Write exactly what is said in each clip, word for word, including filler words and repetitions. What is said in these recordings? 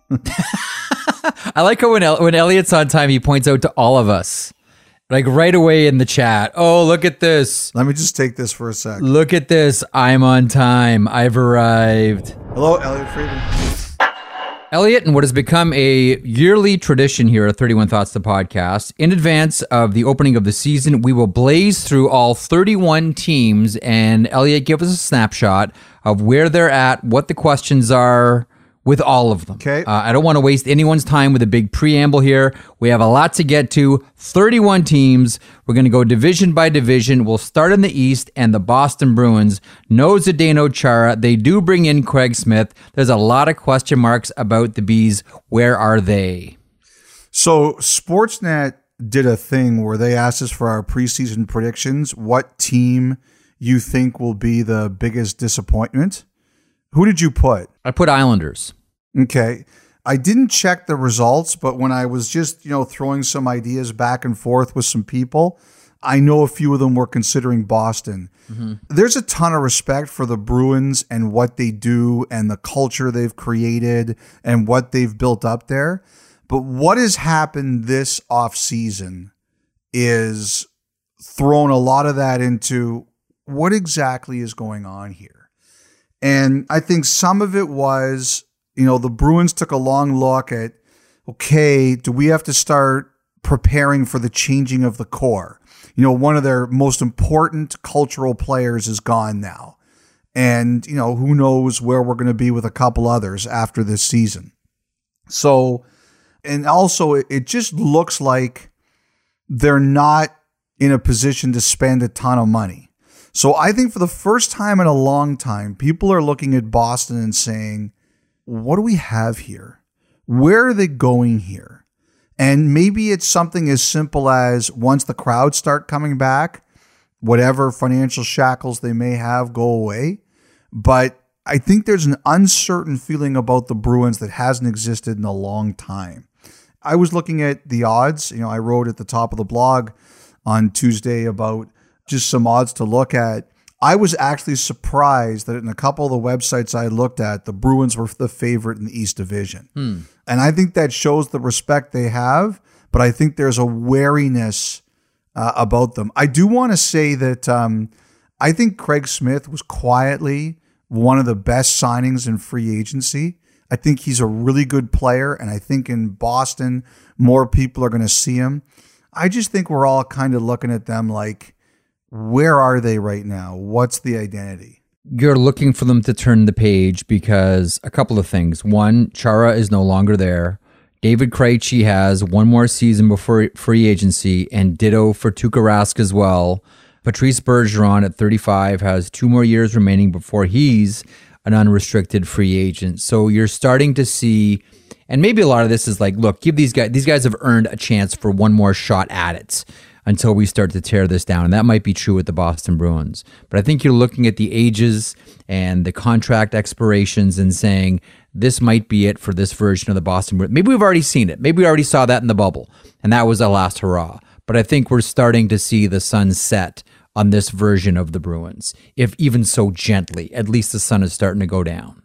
I like how when, El- when Elliot's on time, he points out to all of us. Like right away in the chat. Oh, look at this. Let me just take this for a sec. Look at this. I'm on time. I've arrived. Hello, Elliot Friedman. Elliot, and what has become a yearly tradition here at thirty-one Thoughts, the podcast, in advance of the opening of the season, we will blaze through all thirty-one teams, and Elliot, give us a snapshot of where they're at, what the questions are with all of them. Okay. Uh, I don't want to waste anyone's time with a big preamble here. We have a lot to get to. thirty-one teams. We're going to go division by division. We'll start in the East, and the Boston Bruins. No Zdeno Chara. They do bring in Craig Smith. There's a lot of question marks about the Bees. Where are they? So Sportsnet did a thing where they asked us for our preseason predictions. What team you think will be the biggest disappointment? Who did you put? I put Islanders. Okay. I didn't check the results, but when I was just, you know, throwing some ideas back and forth with some people, I know a few of them were considering Boston. Mm-hmm. There's a ton of respect for the Bruins and what they do and the culture they've created and what they've built up there. But what has happened this offseason is thrown a lot of that into what exactly is going on here. And I think some of it was, you know, the Bruins took a long look at, okay, do we have to start preparing for the changing of the core? You know, one of their most important cultural players is gone now. And, you know, who knows where we're going to be with a couple others after this season. So, and also it, it just looks like they're not in a position to spend a ton of money. So I think for the first time in a long time, people are looking at Boston and saying, what do we have here? Where are they going here? And maybe it's something as simple as once the crowds start coming back, whatever financial shackles they may have go away. But I think there's an uncertain feeling about the Bruins that hasn't existed in a long time. I was looking at the odds. You know, I wrote at the top of the blog on Tuesday about just some odds to look at. I was actually surprised that in a couple of the websites I looked at, the Bruins were the favorite in the East Division. Hmm. And I think that shows the respect they have, but I think there's a wariness uh, about them. I do want to say that um, I think Craig Smith was quietly one of the best signings in free agency. I think he's a really good player, and I think in Boston, more people are going to see him. I just think we're all kind of looking at them like, where are they right now? What's the identity? You're looking for them to turn the page because a couple of things. One, Chara is no longer there. David Krejci has one more season before free agency, and ditto for Tuukka Rask as well. Patrice Bergeron at thirty-five has two more years remaining before he's an unrestricted free agent. So you're starting to see, and maybe a lot of this is like, look, give these guys, these guys have earned a chance for one more shot at it until we start to tear this down. And that might be true with the Boston Bruins. But I think you're looking at the ages and the contract expirations and saying, this might be it for this version of the Boston Bruins. Maybe we've already seen it. Maybe we already saw that in the bubble, and that was a last hurrah. But I think we're starting to see the sun set on this version of the Bruins, if even so gently. At least the sun is starting to go down.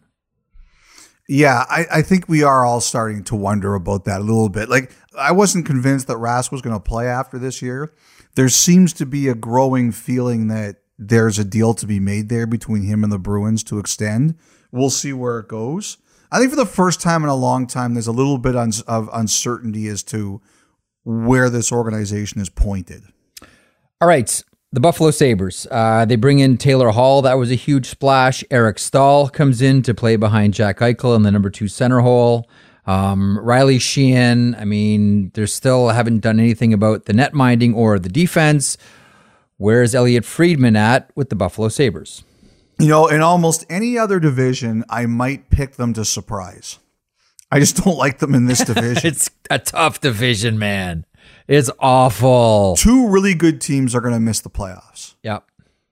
Yeah, I, I think we are all starting to wonder about that a little bit. Like, I wasn't convinced that Rask was going to play after this year. There seems to be a growing feeling that there's a deal to be made there between him and the Bruins to extend. We'll see where it goes. I think for the first time in a long time, there's a little bit of uncertainty as to where this organization is pointed. All right. The Buffalo Sabres, uh, they bring in Taylor Hall. That was a huge splash. Eric Stahl comes in to play behind Jack Eichel in the number two center hole. Um, Riley Sheehan, I mean, they still haven't done anything about the net minding or the defense. Where's Elliot Friedman at with the Buffalo Sabres? You know, in almost any other division, I might pick them to surprise. I just don't like them in this division. It's a tough division, man. It's awful. Two really good teams are going to miss the playoffs. Yep.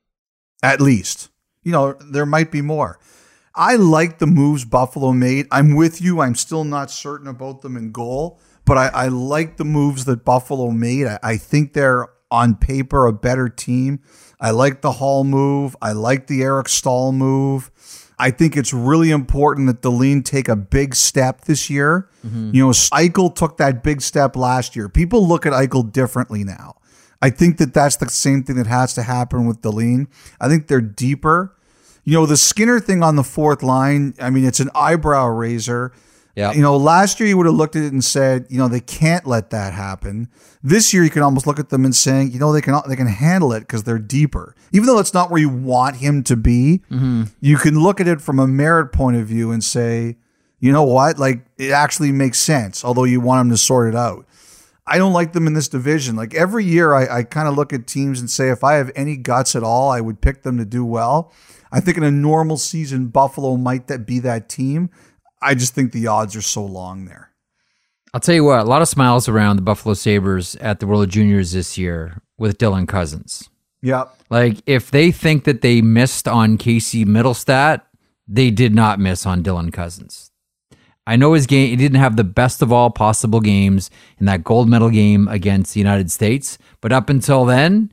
At least. You know, there might be more. I like the moves Buffalo made. I'm with you. I'm still not certain about them in goal, but I, I like the moves that Buffalo made. I, I think they're on paper a better team. I like the Hall move. I like the Eric Stahl move. I think it's really important that Dahlin take a big step this year. Mm-hmm. You know, Eichel took that big step last year. People look at Eichel differently now. I think that that's the same thing that has to happen with Dahlin. I think they're deeper. You know, the Skinner thing on the fourth line, I mean, it's an eyebrow raiser. Yeah. You know, last year you would have looked at it and said, you know, they can't let that happen. This year you can almost look at them and saying, you know, they can they can handle it because they're deeper. Even though it's not where you want him to be, mm-hmm. you can look at it from a merit point of view and say, you know what, like it actually makes sense, although you want him to sort it out. I don't like them in this division. Like every year I, I kind of look at teams and say, if I have any guts at all, I would pick them to do well. I think in a normal season, Buffalo might that be that team. I just think the odds are so long there. I'll tell you what, a lot of smiles around the Buffalo Sabres at the World Juniors this year with Dylan Cousins. Yeah. Like, if they think that they missed on Casey Middlestat, they did not miss on Dylan Cousins. I know his game, he didn't have the best of all possible games in that gold medal game against the United States, but up until then,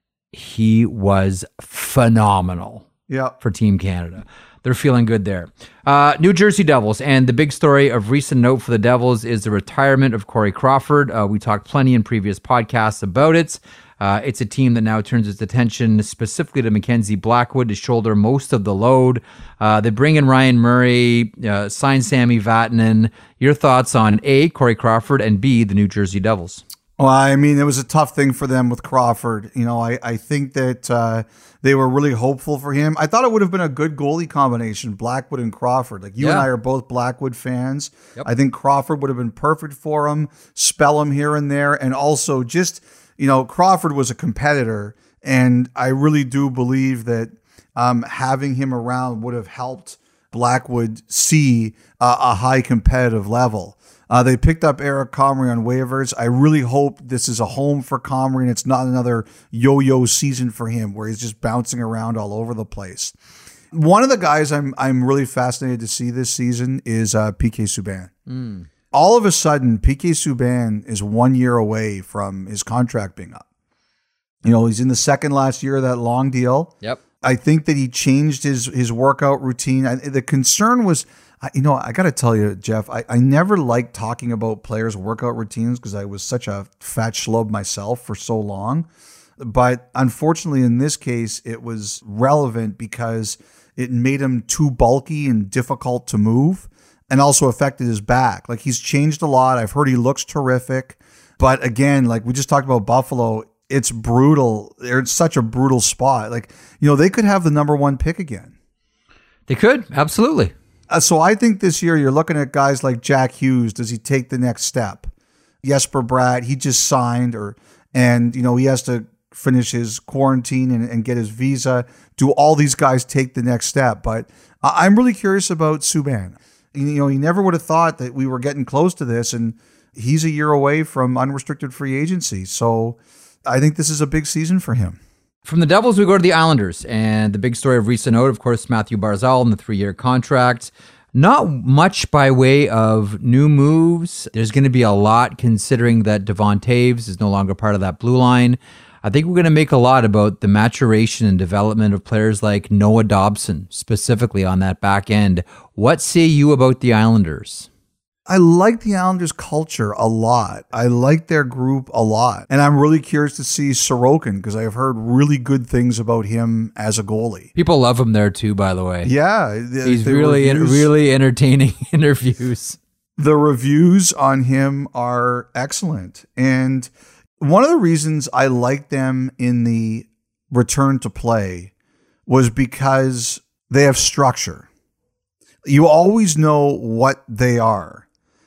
he was phenomenal yeah. for Team Canada. They're feeling good there. Uh, New Jersey Devils, and the big story of recent note for the Devils is the retirement of Corey Crawford. Uh, we talked plenty in previous podcasts about it. Uh, it's a team that now turns its attention specifically to Mackenzie Blackwood to shoulder most of the load. Uh, they bring in Ryan Murray, uh, sign Sammy Vatanen. Your thoughts on A, Corey Crawford, and B, the New Jersey Devils? Well, I mean, it was a tough thing for them with Crawford. You know, I, I think that uh, they were really hopeful for him. I thought it would have been a good goalie combination, Blackwood and Crawford. Like you yeah. and I are both Blackwood fans. Yep. I think Crawford would have been perfect for him, spell him here and there. And also just, you know, Crawford was a competitor. And I really do believe that um, having him around would have helped Blackwood see uh, a high competitive level. Uh, they picked up Eric Comrie on waivers. I really hope this is a home for Comrie and it's not another yo-yo season for him where he's just bouncing around all over the place. One of the guys I'm I'm really fascinated to see this season is uh, P K Subban. Mm. All of a sudden, P K Subban is one year away from his contract being up. You know, he's in the second last year of that long deal. Yep. I think that he changed his his workout routine. I, the concern was, you know, I got to tell you, Jeff, I, I never liked talking about players' workout routines because I was such a fat schlub myself for so long. But unfortunately, in this case, it was relevant because it made him too bulky and difficult to move and also affected his back. Like he's changed a lot. I've heard he looks terrific. But again, like we just talked about Buffalo, it's brutal. They're in such a brutal spot. Like, you know, they could have the number one pick again. They could, absolutely. Uh, so I think this year you're looking at guys like Jack Hughes. Does he take the next step? Jesper Bratt, he just signed, or and you know he has to finish his quarantine and, and get his visa. Do all these guys take the next step? But I'm really curious about Subban. You know, he never would have thought that we were getting close to this, and he's a year away from unrestricted free agency. So I think this is a big season for him. From the Devils, we go to the Islanders, and the big story of recent note, of course, Matthew Barzal in the three-year contract. Not much by way of new moves. There's going to be a lot considering that Devon Toews is no longer part of that blue line. I think we're going to make a lot about the maturation and development of players like Noah Dobson, specifically on that back end. What say you about the Islanders? I like the Islanders' culture a lot. I like their group a lot. And I'm really curious to see Sorokin because I've heard really good things about him as a goalie. People love him there too, by the way. Yeah. He's really, reviews, really entertaining interviews. The reviews on him are excellent. And one of the reasons I liked them in the return to play was because they have structure. You always know what they are.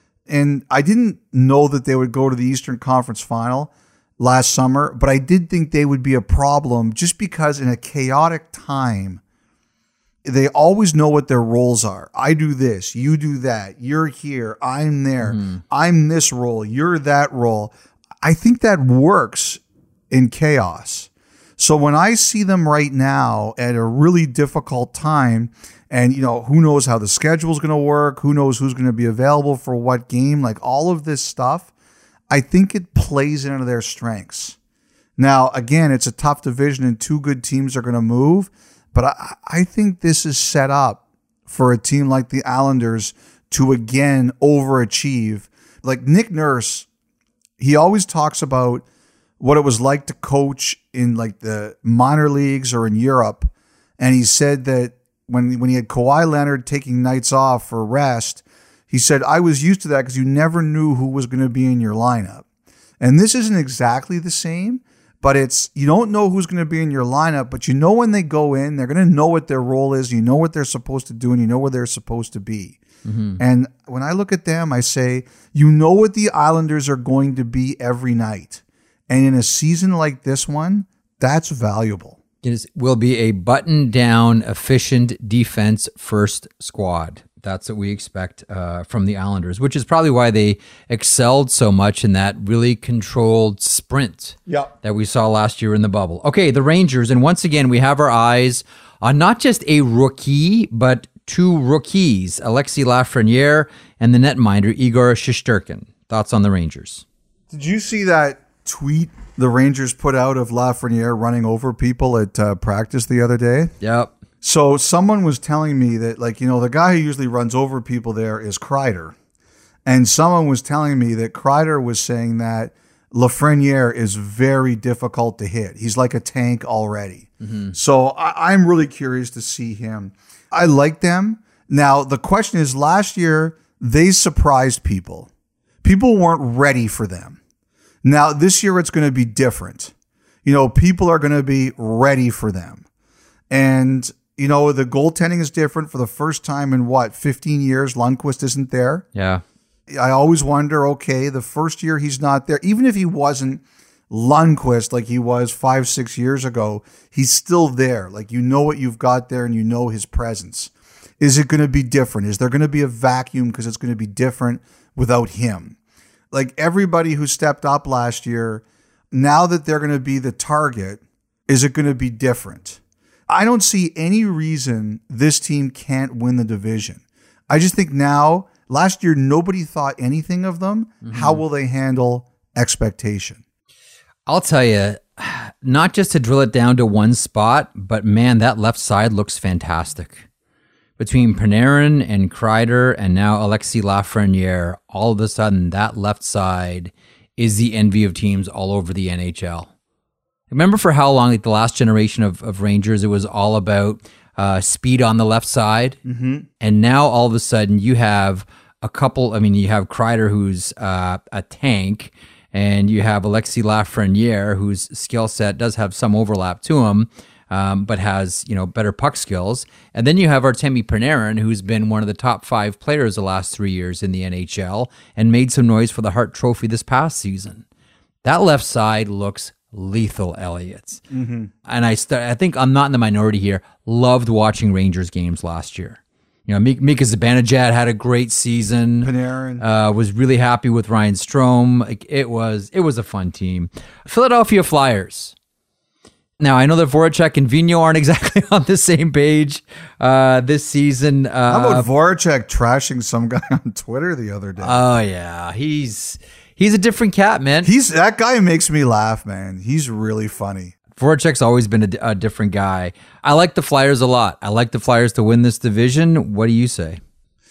And I didn't know that they would go to the Eastern Conference Final last summer, but I did think they would be a problem just because in a chaotic time, they always know what their roles are. I do this, you do that, you're here, I'm there, mm. I'm this role, you're that role. I think that works in chaos. So when I see them right now at a really difficult time, and, you know, who knows how the schedule is going to work? Who knows who's going to be available for what game? Like all of this stuff, I think it plays into their strengths. Now, again, it's a tough division and two good teams are going to move. But I, I think this is set up for a team like the Islanders to again overachieve. Like Nick Nurse, he always talks about what it was like to coach in like the minor leagues or in Europe. And he said that when, when he had Kawhi Leonard taking nights off for rest, he said, I was used to that because you never knew who was going to be in your lineup. And this isn't exactly the same, but it's, you don't know who's going to be in your lineup, but you know when they go in, they're going to know what their role is. You know what they're supposed to do, and you know where they're supposed to be. Mm-hmm. And when I look at them, I say, you know what the Islanders are going to be every night. And in a season like this one, that's valuable. It is, will be a button-down, efficient defense-first squad. That's what we expect uh, from the Islanders, which is probably why they excelled so much in that really controlled sprint yep. that we saw last year in the bubble. Okay, the Rangers, and once again, we have our eyes on not just a rookie, but two rookies, Alexis Lafreniere and the netminder Igor Shesterkin. Thoughts on the Rangers? Did you see that tweet the Rangers put out of Lafreniere running over people at uh, practice the other day? Yep. So someone was telling me that, like, you know, the guy who usually runs over people there is Kreider. And someone was telling me that Kreider was saying that Lafreniere is very difficult to hit. He's like a tank already. Mm-hmm. So I- I'm really curious to see him. I like them. Now, the question is, last year, they surprised people. People weren't ready for them. Now, this year, it's going to be different. You know, people are going to be ready for them. And, you know, the goaltending is different for the first time in, what, fifteen years? Lundqvist isn't there. Yeah. I always wonder, okay, the first year he's not there, even if he wasn't Lundqvist like he was five, six years ago, he's still there. Like, you know what you've got there and you know his presence. Is it going to be different? Is there going to be a vacuum because it's going to be different without him? Like, everybody who stepped up last year, now that they're going to be the target, is it going to be different? I don't see any reason this team can't win the division. I just think now, last year, nobody thought anything of them. Mm-hmm. How will they handle expectation? I'll tell you, not just to drill it down to one spot, but man, that left side looks fantastic. Between Panarin and Kreider and now Alexis Lafreniere, all of a sudden that left side is the envy of teams all over the N H L. Remember for how long, like the last generation of, of Rangers, it was all about uh, speed on the left side. Mm-hmm. And now all of a sudden you have a couple, I mean, you have Kreider, who's uh, a tank, and you have Alexis Lafreniere, whose skill set does have some overlap to him, um, but has, you know, better puck skills. And then you have Artemi Panarin, who's been one of the top five players the last three years in the N H L and made some noise for the Hart Trophy this past season. That left side looks lethal, Elliott. Mm-hmm. And I st- I think I'm not in the minority here. Loved watching Rangers games last year. You know, Mika Zibanejad had a great season. Panarin uh, was really happy with Ryan Strome. Like, it was it was a fun team. Philadelphia Flyers. Now, I know that Voracek and Vigneault aren't exactly on the same page uh, this season. Uh, How about Voracek trashing some guy on Twitter the other day? Oh, yeah. He's he's a different cat, man. He's that guy makes me laugh, man. He's really funny. Voracek's always been a, a different guy. I like the Flyers a lot. I like the Flyers to win this division. What do you say?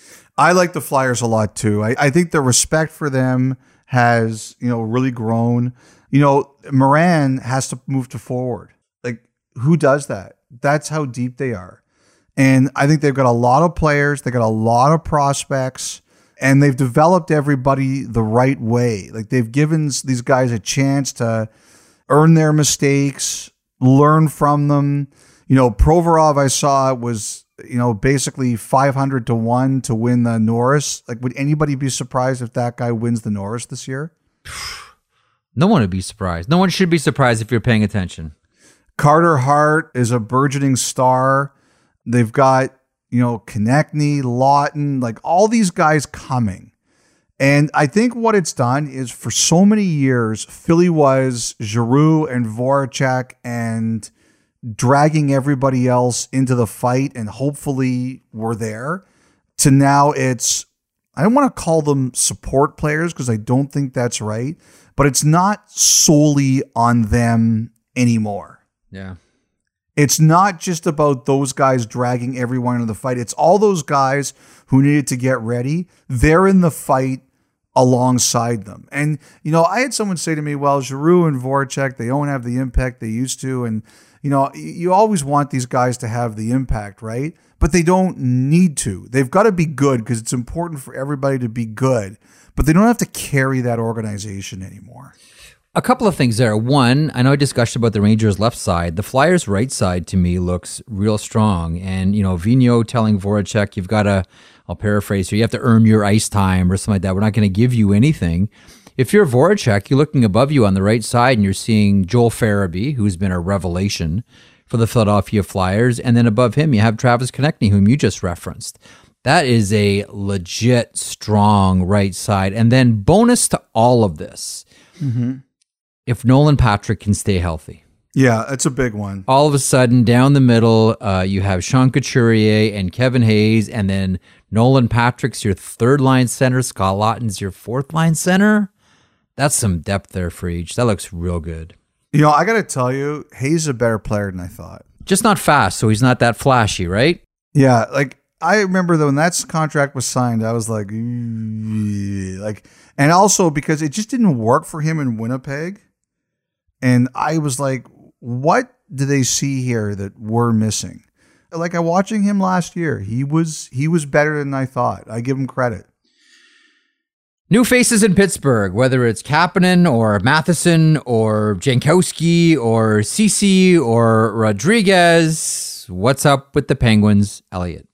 I like the Flyers a lot, too. I, I think the respect for them has, you know, really grown. You know, Moran has to move to forward. Like, who does that? That's how deep they are. And I think they've got a lot of players. They got a lot of prospects. And they've developed everybody the right way. Like, they've given these guys a chance to earn their mistakes, learn from them. You know, Provorov, I saw, was, you know, basically five hundred to one to win the Norris. Like, would anybody be surprised if that guy wins the Norris this year? No one would be surprised. No one should be surprised if you're paying attention. Carter Hart is a burgeoning star. They've got, you know, Konechny, Lawton, like all these guys coming. And I think what it's done is for so many years, Philly was Giroux and Voracek and dragging everybody else into the fight, and hopefully we're there, to now it's, I don't want to call them support players because I don't think that's right, but it's not solely on them anymore. Yeah. It's not just about those guys dragging everyone into the fight. It's all those guys who needed to get ready. They're in the fight alongside them. And, you know, I had someone say to me, well, Giroux and Voracek, they don't have the impact they used to. And, you know, you always want these guys to have the impact, right? But they don't need to. They've got to be good because it's important for everybody to be good. But they don't have to carry that organization anymore. A couple of things there. One, I know I discussed about the Rangers' left side. The Flyers' right side, to me, looks real strong. And, you know, Vigneault telling Voracek, you've got to, I'll paraphrase here, you have to earn your ice time or something like that. We're not going to give you anything. If you're Voracek, you're looking above you on the right side and you're seeing Joel Farabee, who's been a revelation for the Philadelphia Flyers. And then above him, you have Travis Konechny, whom you just referenced. That is a legit strong right side. And then bonus to all of this, mm-hmm. if Nolan Patrick can stay healthy. Yeah, that's a big one. All of a sudden, down the middle, uh, you have Sean Couturier and Kevin Hayes, and then Nolan Patrick's your third-line center, Scott Laughton's your fourth-line center. That's some depth there for each. That looks real good. You know, I got to tell you, Hayes is a better player than I thought. Just not fast, so he's not that flashy, right? Yeah, like, I remember that when that contract was signed, I was like, like, and also because it just didn't work for him in Winnipeg. And I was like, what do they see here that we're missing? Like, I watching him last year, he was he was better than I thought. I give him credit. New faces in Pittsburgh, whether it's Kapanen or Matheson or Jankowski or Ceci or Rodriguez. What's up with the Penguins, Elliot?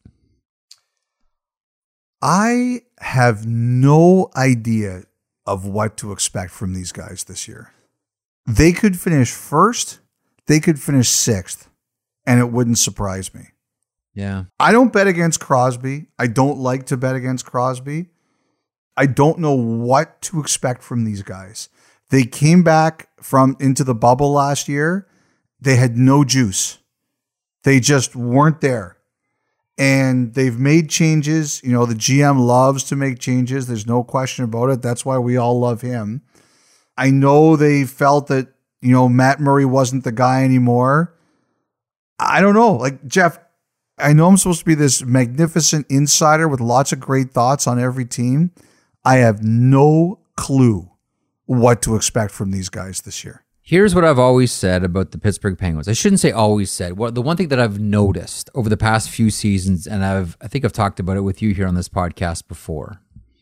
I have no idea of what to expect from these guys this year. They could finish first. They could finish sixth, and it wouldn't surprise me. Yeah. I don't bet against Crosby. I don't like to bet against Crosby. I don't know what to expect from these guys. They came back from into the bubble last year. They had no juice. They just weren't there. And they've made changes. You know, the G M loves to make changes. There's no question about it. That's why we all love him. I know they felt that, you know, Matt Murray wasn't the guy anymore. I don't know. Like, Jeff, I know I'm supposed to be this magnificent insider with lots of great thoughts on every team. I have no clue what to expect from these guys this year. Here's what I've always said about the Pittsburgh Penguins. I shouldn't say always said. Well, the one thing that I've noticed over the past few seasons, and I've I think I've talked about it with you here on this podcast before.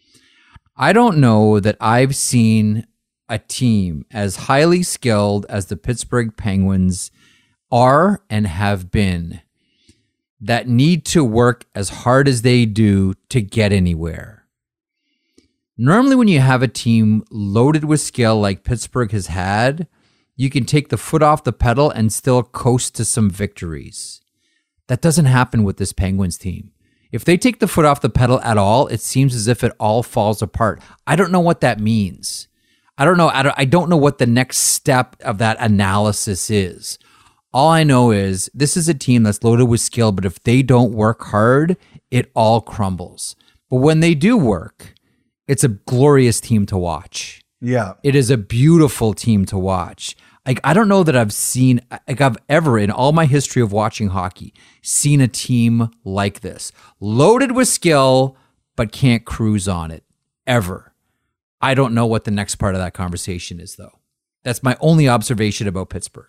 I don't know that I've seen a team as highly skilled as the Pittsburgh Penguins are and have been that need to work as hard as they do to get anywhere. Normally, when you have a team loaded with skill like Pittsburgh has had, you can take the foot off the pedal and still coast to some victories. That doesn't happen with this Penguins team. If they take the foot off the pedal at all, it seems as if it all falls apart. I don't know what that means. I don't know. I don't, I don't know what the next step of that analysis is. All I know is this is a team that's loaded with skill, but if they don't work hard, it all crumbles. But when they do work, it's a glorious team to watch. Yeah. It is a beautiful team to watch. Like, I don't know that I've seen, like I've ever in all my history of watching hockey, seen a team like this. Loaded with skill, but can't cruise on it. Ever. I don't know what the next part of that conversation is, though. That's my only observation about Pittsburgh.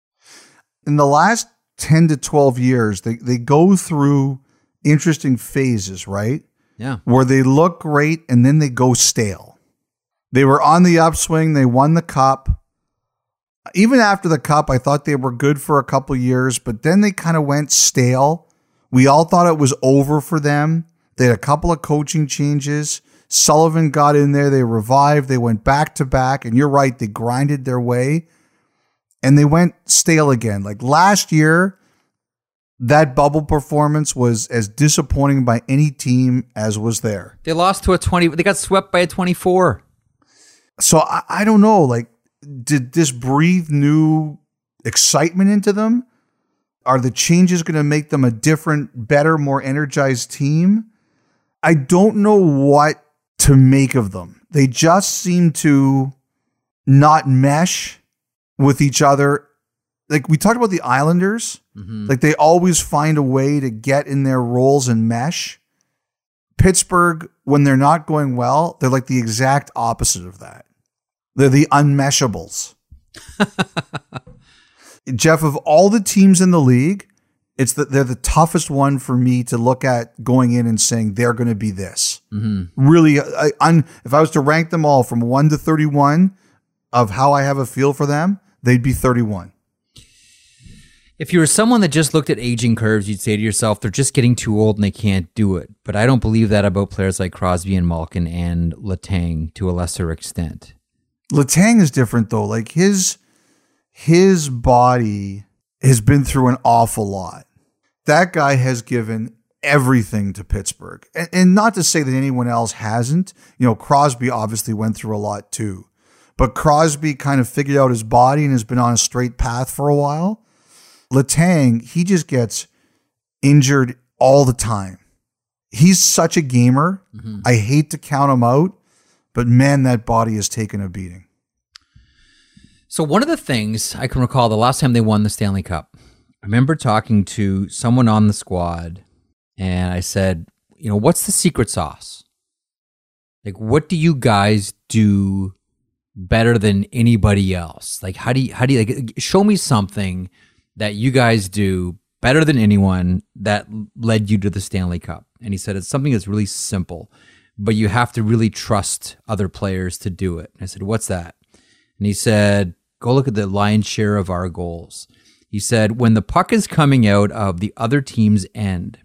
In the last ten to twelve years, they, they go through interesting phases, right? Yeah. Where they look great and then they go stale. They were on the upswing. They won the cup. Even after the cup, I thought they were good for a couple years, but then they kind of went stale. We all thought it was over for them. They had a couple of coaching changes. Sullivan got in there. They revived. They went back to back. And you're right. They grinded their way and they went stale again. Like last year, that bubble performance was as disappointing by any team as was there. They lost to a twenty. They got swept by a twenty-four. So I, I don't know. Like, did this breathe new excitement into them? Are the changes going to make them a different, better, more energized team? I don't know what to make of them. They just seem to not mesh with each other like we talked about the Islanders, Mm-hmm. like they always find a way to get in their roles and mesh. Pittsburgh, when they're not going well, they're like the exact opposite of that. They're the unmeshables. Jeff, of all the teams in the league, it's that they're the toughest one for me to look at going in and saying they're going to be this. Mm-hmm. Really, I, un, if I was to rank them all from one to thirty-one of how I have a feel for them, they'd be thirty-one. If you were someone that just looked at aging curves, you'd say to yourself, they're just getting too old and they can't do it. But I don't believe that about players like Crosby and Malkin and Letang to a lesser extent. Letang is different though. Like his his body has been through an awful lot. That guy has given everything to Pittsburgh. And, and not to say that anyone else hasn't. You know, Crosby obviously went through a lot too. But Crosby kind of figured out his body and has been on a straight path for a while. Letang, he just gets injured all the time. He's such a gamer. Mm-hmm. I hate to count him out, but man, that body has taken a beating. So one of the things I can recall the last time they won the Stanley Cup, I remember talking to someone on the squad and I said, you know, what's the secret sauce? Like, what do you guys do better than anybody else? Like, how do you, how do you, like, show me something that you guys do better than anyone that led you to the Stanley Cup. And he said, it's something that's really simple, but you have to really trust other players to do it. And I said, what's that? And he said, go look at the lion's share of our goals. He said, when the puck is coming out of the other team's end,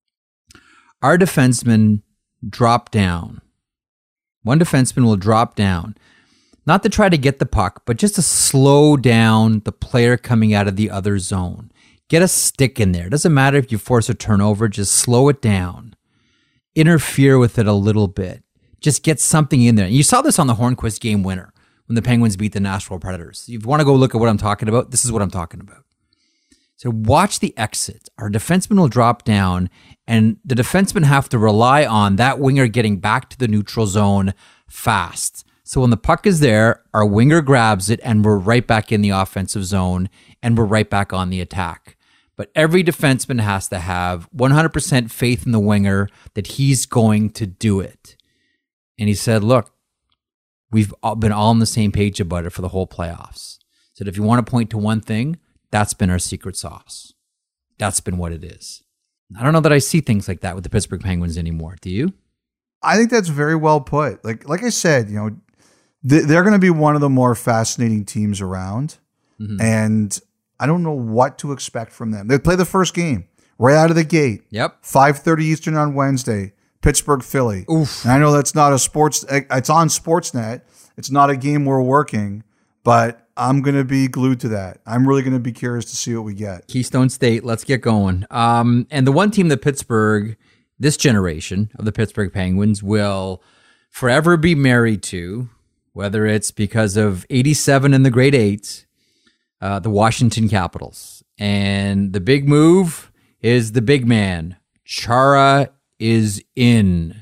our defensemen drop down. One defenseman will drop down. Not to try to get the puck, but just to slow down the player coming out of the other zone. Get a stick in there. It doesn't matter if you force a turnover, just slow it down. Interfere with it a little bit. Just get something in there. And you saw this on the Hornquist game winner when the Penguins beat the Nashville Predators. If you want to go look at what I'm talking about, this is what I'm talking about. So watch the exit. Our defenseman will drop down, and the defensemen have to rely on that winger getting back to the neutral zone fast. So when the puck is there, our winger grabs it and we're right back in the offensive zone and we're right back on the attack. But every defenseman has to have one hundred percent faith in the winger that he's going to do it. And he said, look, we've been all on the same page about it for the whole playoffs. He said, if you want to point to one thing, that's been our secret sauce. That's been what it is. I don't know that I see things like that with the Pittsburgh Penguins anymore. Do you? I think that's very well put. Like, like I said, you know, they're going to be one of the more fascinating teams around. Mm-hmm. And I don't know what to expect from them. They play the first game right out of the gate. Yep. five thirty Eastern on Wednesday, Pittsburgh, Philly. Oof. And I know that's not a sports, it's on Sportsnet. It's not a game we're working, but I'm going to be glued to that. I'm really going to be curious to see what we get. Keystone State, let's get going. Um, and the one team that Pittsburgh, this generation of the Pittsburgh Penguins, will forever be married to, whether it's because of eighty-seven and the Great Eight, uh, the Washington Capitals. And the big move is the big man. Chara is in.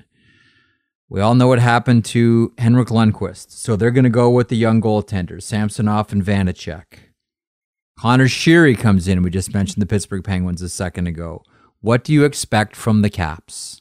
We all know what happened to Henrik Lundqvist. So they're going to go with the young goaltenders, Samsonov and Vanacek. Connor Sheary comes in. We just mentioned the Pittsburgh Penguins a second ago. What do you expect from the Caps?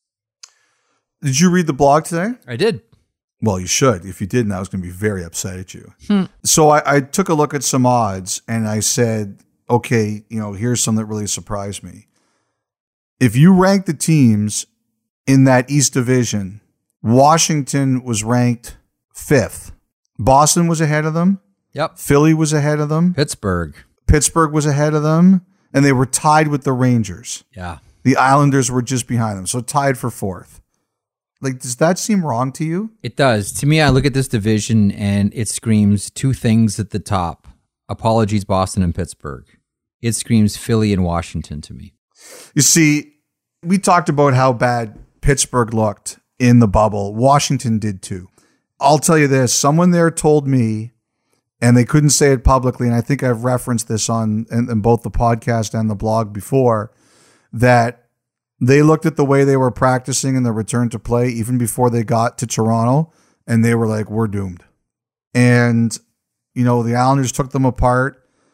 Did you read the blog today? I did. Well, you should. If you didn't, I was going to be very upset at you. Hmm. So I, I took a look at some odds and I said, okay, you know, here's some that really surprised me. If you rank the teams in that East Division, Washington was ranked fifth. Boston was ahead of them. Yep. Philly was ahead of them. Pittsburgh. Pittsburgh was ahead of them. And they were tied with the Rangers. Yeah. The Islanders were just behind them. So tied for fourth. Like, does that seem wrong to you? It does. To me, I look at this division and it screams two things at the top. Apologies, Boston and Pittsburgh. It screams Philly and Washington to me. You see, we talked about how bad Pittsburgh looked in the bubble. Washington did too. I'll tell you this. Someone there told me, and they couldn't say it publicly, and I think I've referenced this on in, in both the podcast and the blog before, that they looked at the way they were practicing in the return to play even before they got to Toronto, and they were like, we're doomed. And, you know, the Islanders took them apart.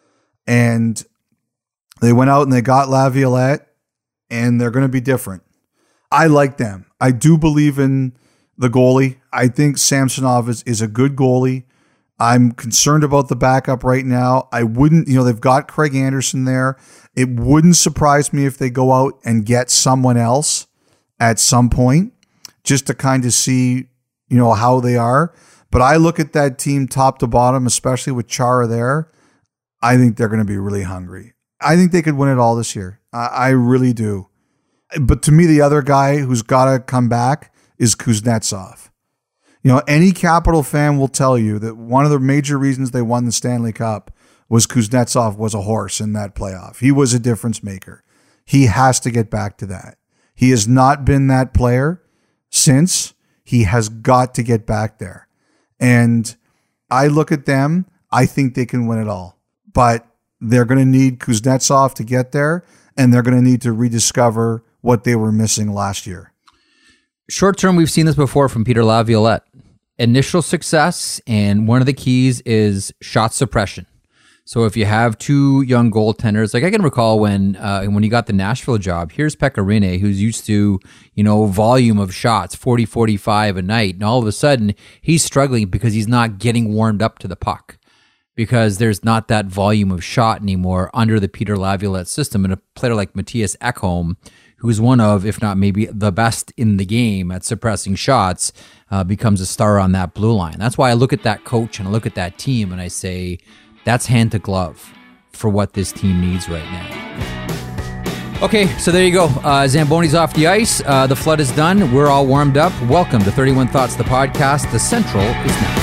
And they went out and they got Laviolette, and they're going to be different. I like them. I do believe in the goalie. I think Samsonov is, is a good goalie. I'm concerned about the backup right now. I wouldn't, you know, they've got Craig Anderson there. It wouldn't surprise me if they go out and get someone else at some point just to kind of see, you know, how they are. But I look at that team top to bottom, especially with Chara there. I think they're going to be really hungry. I think they could win it all this year. I, I really do. But to me, the other guy who's got to come back is Kuznetsov. You know, any Capital fan will tell you that one of the major reasons they won the Stanley Cup was Kuznetsov was a horse in that playoff. He was a difference maker. He has to get back to that. He has not been that player since. He has got to get back there. And I look at them, I think they can win it all. But they're going to need Kuznetsov to get there, and they're going to need to rediscover what they were missing last year. Short term, we've seen this before from Peter Laviolette. Initial success, and one of the keys is shot suppression. So if you have two young goaltenders, like I can recall when uh, when you got the Nashville job, here's Pekka Rinne, who's used to, you know, volume of shots, forty, forty-five a night, and all of a sudden he's struggling because he's not getting warmed up to the puck, because there's not that volume of shot anymore under the Peter Laviolette system. And a player like Matthias Ekholm, who's one of, if not maybe the best in the game at suppressing shots, uh, becomes a star on that blue line. That's why I look at that coach and I look at that team and I say, that's hand to glove for what this team needs right now. Okay, so there you go. Uh, Zamboni's off the ice. Uh, the flood is done. We're all warmed up. Welcome to thirty-one Thoughts, the podcast. The Central is next.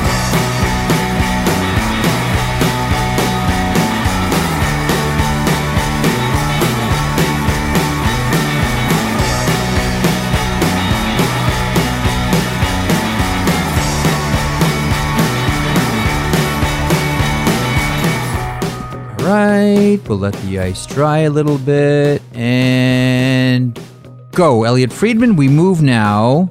Right, we'll let the ice dry a little bit and go. Elliot Friedman, we move now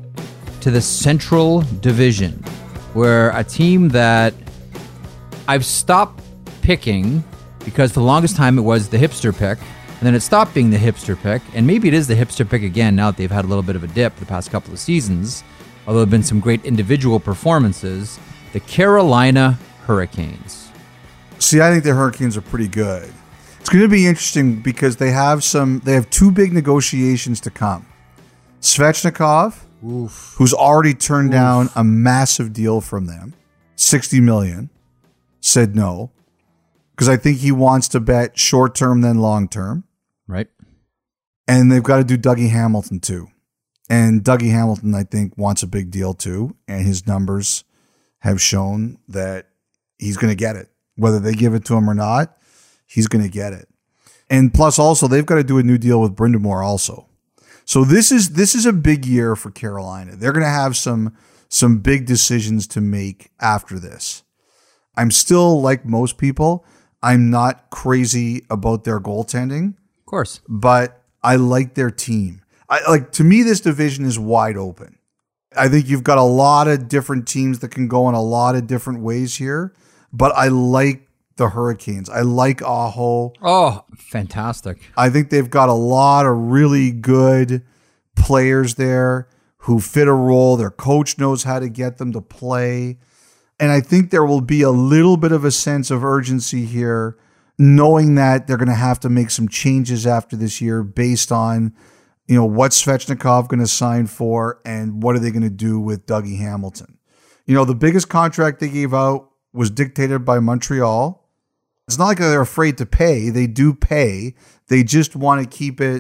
to the Central Division, where a team that I've stopped picking because for the longest time it was the hipster pick, and then it stopped being the hipster pick, and maybe it is the hipster pick again now that they've had a little bit of a dip the past couple of seasons, although there have been some great individual performances, the Carolina Hurricanes. See, I think the Hurricanes are pretty good. It's going to be interesting because they have some. They have two big negotiations to come. Svechnikov, Oof. who's already turned Oof. down a massive deal from them, sixty million dollars, said no, because I think he wants to bet short term then long term. Right. And they've got to do Dougie Hamilton too, and Dougie Hamilton I think wants a big deal too, and his numbers have shown that he's going to get it. Whether they give it to him or not, he's going to get it. And plus also, they've got to do a new deal with Brind'Amour also. So this is this is a big year for Carolina. They're going to have some, some big decisions to make after this. I'm still, like most people, I'm not crazy about their goaltending. Of course. But I like their team. I like to me, this division is wide open. I think you've got a lot of different teams that can go in a lot of different ways here. But I like the Hurricanes. I like Aho. Oh, fantastic. I think they've got a lot of really good players there who fit a role. Their coach knows how to get them to play. And I think there will be a little bit of a sense of urgency here, knowing that they're going to have to make some changes after this year based on, you know, what's Svechnikov going to sign for and what are they going to do with Dougie Hamilton. You know, the biggest contract they gave out was dictated by Montreal. It's not like they're afraid to pay. They do pay. They just want to keep it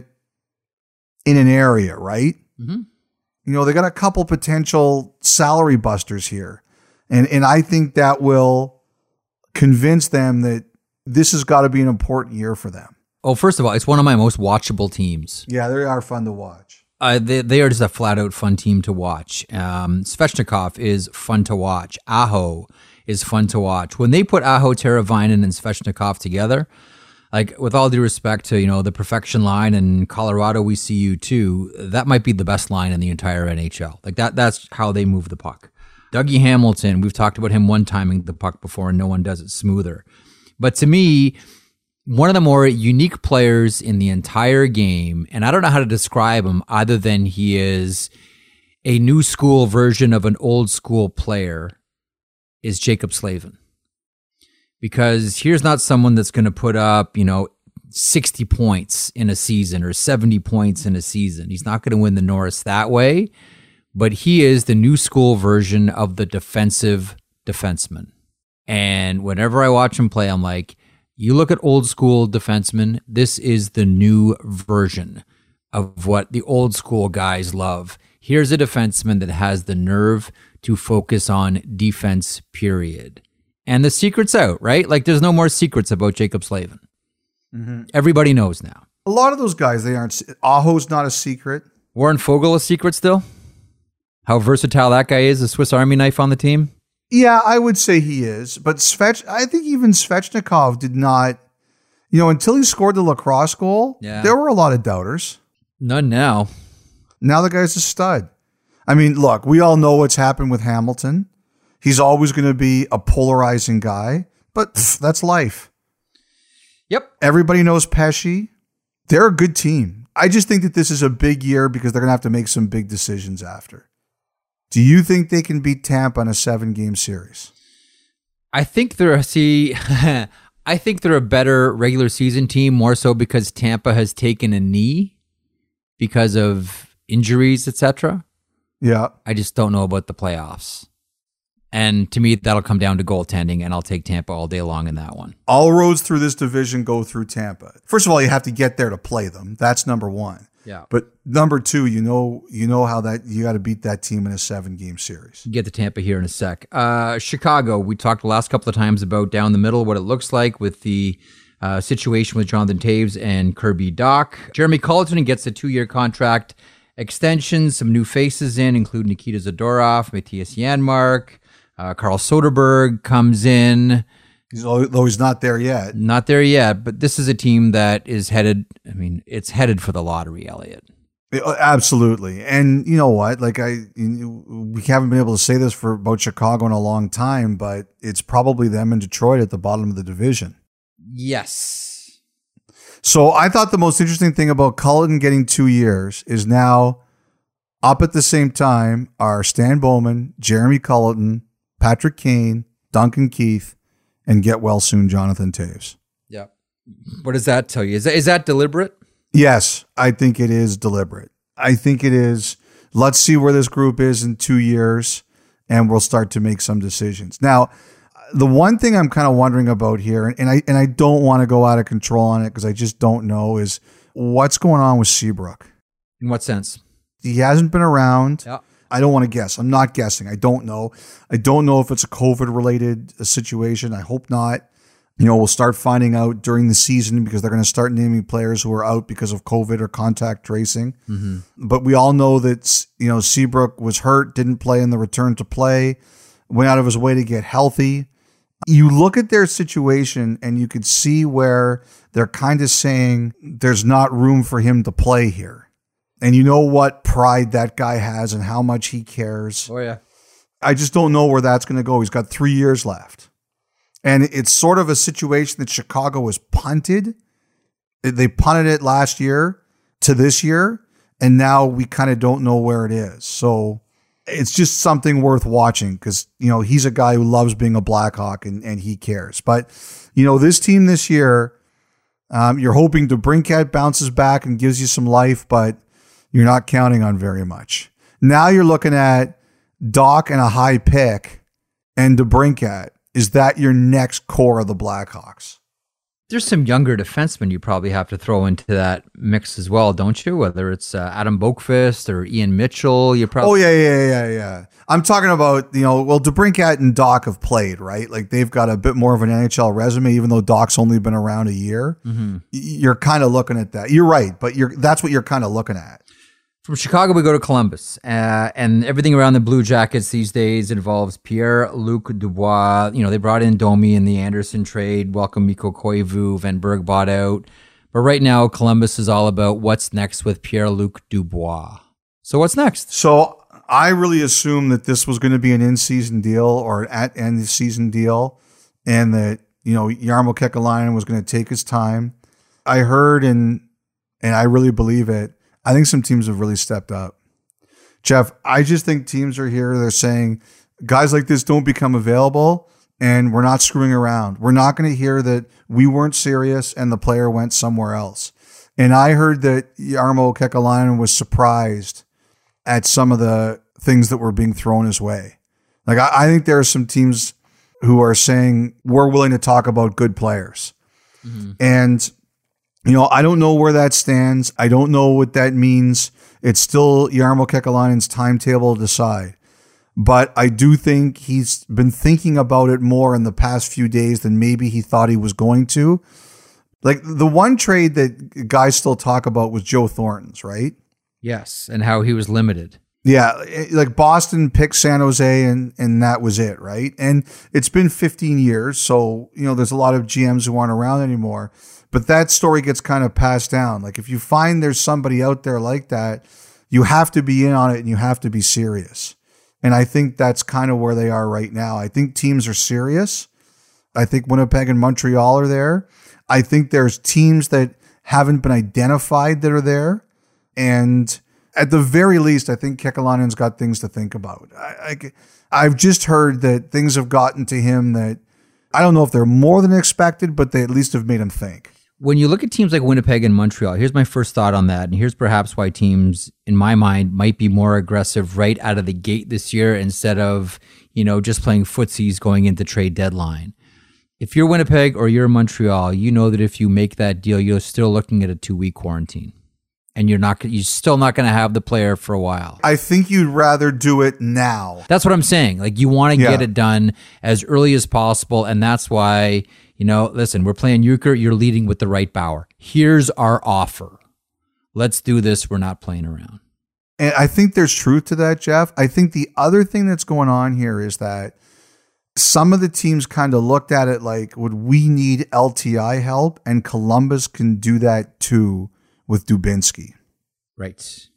in an area, right? Mm-hmm. You know, they got a couple potential salary busters here. And, and I think that will convince them that this has got to be an important year for them. Oh, first of all, it's one of my most watchable teams. Yeah, they are fun to watch. Uh, they, they are just a flat-out fun team to watch. Um, Svechnikov is fun to watch. Aho is fun to watch. When they put Aho, Teravainen, and Svechnikov together, like with all due respect to, you know, the perfection line and Colorado, we see you too, that might be the best line in the entire N H L. Like that, that's how they move the puck. Dougie Hamilton, we've talked about him one timing the puck before and no one does it smoother. But to me, one of the more unique players in the entire game, and I don't know how to describe him other than he is a new school version of an old school player, is Jaccob Slavin. Because here's not someone that's going to put up, you know, sixty points in a season or seventy points in a season. He's not going to win the Norris that way, but he is the new school version of the defensive defenseman. And whenever I watch him play, I'm like, you look at old school defensemen, this is the new version of what the old school guys love. Here's a defenseman that has the nerve to focus on defense, period. And the secret's out, right? Like, there's no more secrets about Jaccob Slavin. Mm-hmm. Everybody knows now. A lot of those guys, they aren't. Aho's not a secret. Warren Fogle a secret still? How versatile that guy is, a Swiss Army knife on the team? Yeah, I would say he is. But Svech, I think even Svechnikov did not, you know, until he scored the lacrosse goal, yeah. There were a lot of doubters. None now. Now the guy's a stud. I mean, look, we all know what's happened with Hamilton. He's always going to be a polarizing guy, but pff, that's life. Yep. Everybody knows Pesce. They're a good team. I just think that this is a big year because they're going to have to make some big decisions after. Do you think they can beat Tampa in a seven-game series? I think they're see. I think they're a better regular season team, more so because Tampa has taken a knee because of injuries, et cetera. Yeah. I just don't know about the playoffs. And to me, that'll come down to goaltending, and I'll take Tampa all day long in that one. All roads through this division go through Tampa. First of all, you have to get there to play them. That's number one. Yeah. But number two, you know, you know how that you got to beat that team in a seven-game series. Get to Tampa here in a sec. Uh, Chicago, we talked the last couple of times about down the middle, what it looks like with the uh, situation with Jonathan Toews and Kirby Dach. Jeremy Colleton gets a two-year contract extension. Some new faces in, including Nikita Zadorov, Matthias Janmark. Uh, Carl Soderberg comes in. He's, though he's not there yet. Not there yet, but this is a team that is headed, I mean, it's headed for the lottery, Elliot. Absolutely. And you know what? Like, I, we haven't been able to say this for about Chicago in a long time, but it's probably them and Detroit at the bottom of the division. Yes. So I thought the most interesting thing about Cullen getting two years is now up at the same time are Stan Bowman, Jeremy Colleton, Patrick Kane, Duncan Keith, and get well soon, Jonathan Toews. Yeah. What does that tell you? Is that, is that deliberate? Yes, I think it is deliberate. I think it is. Let's see where this group is in two years, and we'll start to make some decisions. Now, the one thing I'm kind of wondering about here, and I and I don't want to go out of control on it because I just don't know, is what's going on with Seabrook. In what sense? He hasn't been around. Yeah. I don't want to guess. I'm not guessing. I don't know. I don't know if it's a COVID-related situation. I hope not. You know, we'll start finding out during the season because they're going to start naming players who are out because of COVID or contact tracing. Mm-hmm. But we all know that, you know, Seabrook was hurt, didn't play in the return to play, went out of his way to get healthy. You look at their situation and you could see where they're kind of saying there's not room for him to play here. And you know what pride that guy has and how much he cares. Oh, yeah. I just don't know where that's going to go. He's got three years left. And it's sort of a situation that Chicago has punted. They punted it last year to this year, and now we kind of don't know where it is. So it's just something worth watching because, you know, he's a guy who loves being a Blackhawk and, and he cares. But, you know, this team this year, um, you're hoping DeBrincat bounces back and gives you some life, but you're not counting on very much. Now you're looking at Dach and a high pick and DeBrincat. Is that your next core of the Blackhawks? There's some younger defensemen you probably have to throw into that mix as well, don't you? Whether it's uh, Adam Boqvist or Ian Mitchell, you probably. Oh yeah, yeah, yeah, yeah. I'm talking about, you know, well, DeBrincat and Dach have played, right? Like they've got a bit more of an N H L resume, even though Doc's only been around a year. Mm-hmm. You're kind of looking at that. You're right, but you're that's what you're kind of looking at. From Chicago, we go to Columbus, uh, and everything around the Blue Jackets these days involves Pierre-Luc Dubois. You know, they brought in Domi in the Anderson trade, welcome Mikko Koivu, Van Berg bought out. But right now, Columbus is all about what's next with Pierre-Luc Dubois. So what's next? So I really assumed that this was going to be an in-season deal or an at-end-season deal, and that, you know, Jarmo Kekalainen was going to take his time. I heard and and I really believe it. I think some teams have really stepped up. Jeff, I just think teams are here. They're saying guys like this don't become available and we're not screwing around. We're not going to hear that we weren't serious and the player went somewhere else. And I heard that Jarmo Kekalainen was surprised at some of the things that were being thrown his way. Like, I, I think there are some teams who are saying we're willing to talk about good players. Mm-hmm. And, you know, I don't know where that stands. I don't know what that means. It's still Jarmo Kekalainen's timetable to decide. But I do think he's been thinking about it more in the past few days than maybe he thought he was going to. Like, the one trade that guys still talk about was Joe Thornton's, right? Yes, and how he was limited. Yeah, like Boston picked San Jose and and that was it, right? And it's been fifteen years, so, you know, there's a lot of G Ms who aren't around anymore. But that story gets kind of passed down. Like, if you find there's somebody out there like that, you have to be in on it and you have to be serious. And I think that's kind of where they are right now. I think teams are serious. I think Winnipeg and Montreal are there. I think there's teams that haven't been identified that are there. And at the very least, I think Kekalainen's got things to think about. I, I, I've just heard that things have gotten to him that I don't know if they're more than expected, but they at least have made him think. When you look at teams like Winnipeg and Montreal, here's my first thought on that. And here's perhaps why teams, in my mind, might be more aggressive right out of the gate this year instead of, you know, just playing footsies going into trade deadline. If you're Winnipeg or you're Montreal, you know that if you make that deal, you're still looking at a two-week quarantine. And you're not, you're still not going to have the player for a while. I think you'd rather do it now. That's what I'm saying. Like, you want to yeah. get it done as early as possible. And that's why, you know, listen, we're playing euchre. You're leading with the right Bauer. Here's our offer. Let's do this. We're not playing around. And I think there's truth to that, Jeff. I think the other thing that's going on here is that some of the teams kind of looked at it like, would we need L T I help? And Columbus can do that too with Dubinsky. Right.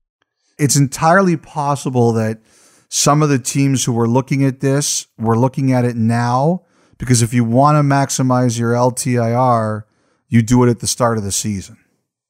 It's entirely possible that some of the teams who were looking at this were looking at it now, because if you want to maximize your L T I R, you do it at the start of the season.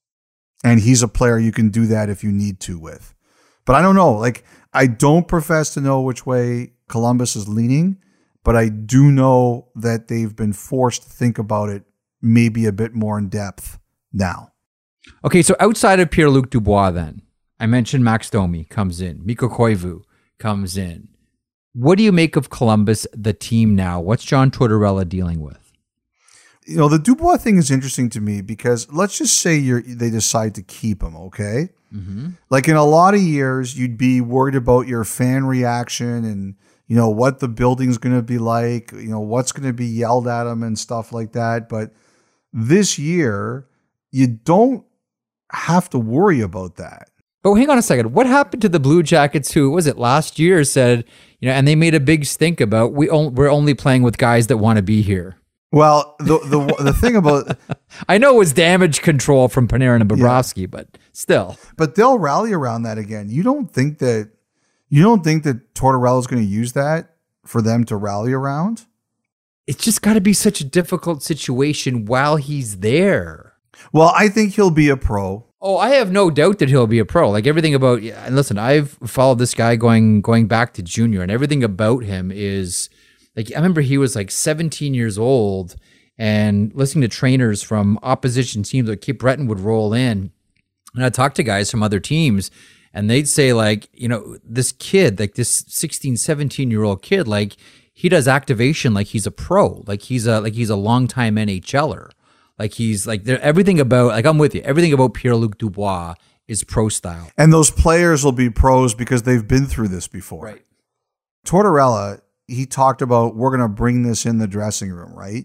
And he's a player you can do that if you need to with. But I don't know. Like, I don't profess to know which way Columbus is leaning, but I do know that they've been forced to think about it maybe a bit more in depth now. Okay, so outside of Pierre-Luc Dubois then, I mentioned Max Domi comes in, Mikko Koivu comes in. What do you make of Columbus, the team now? What's John Tortorella dealing with? You know, the Dubois thing is interesting to me because let's just say you're they decide to keep him, okay? Mm-hmm. Like, in a lot of years, you'd be worried about your fan reaction and, you know, what the building's going to be like, you know, what's going to be yelled at him and stuff like that. But this year, you don't have to worry about that. But hang on a second. What happened to the Blue Jackets who, was it last year, said, you know, and they made a big stink about, we on, we're only playing with guys that want to be here. Well, the the the thing about... I know it was damage control from Panarin and Bobrovsky, yeah. but still. But they'll rally around that again. You don't think that you don't think that Tortorella is going to use that for them to rally around? It's just got to be such a difficult situation while he's there. Well, I think he'll be a pro. Oh, I have no doubt that he'll be a pro. Like, everything about, and listen, I've followed this guy going going back to junior, and everything about him is, like, I remember he was like seventeen years old and listening to trainers from opposition teams, like Cape Breton would roll in, and I'd talk to guys from other teams, and they'd say, like, you know, this kid, like this sixteen, seventeen year old kid, like, he does activation like he's a pro, like he's a like he's a longtime NHLer. Like, he's like, there, everything about, like, I'm with you. Everything about Pierre-Luc Dubois is pro style. And those players will be pros because they've been through this before. Right. Tortorella, he talked about, we're going to bring this in the dressing room, right?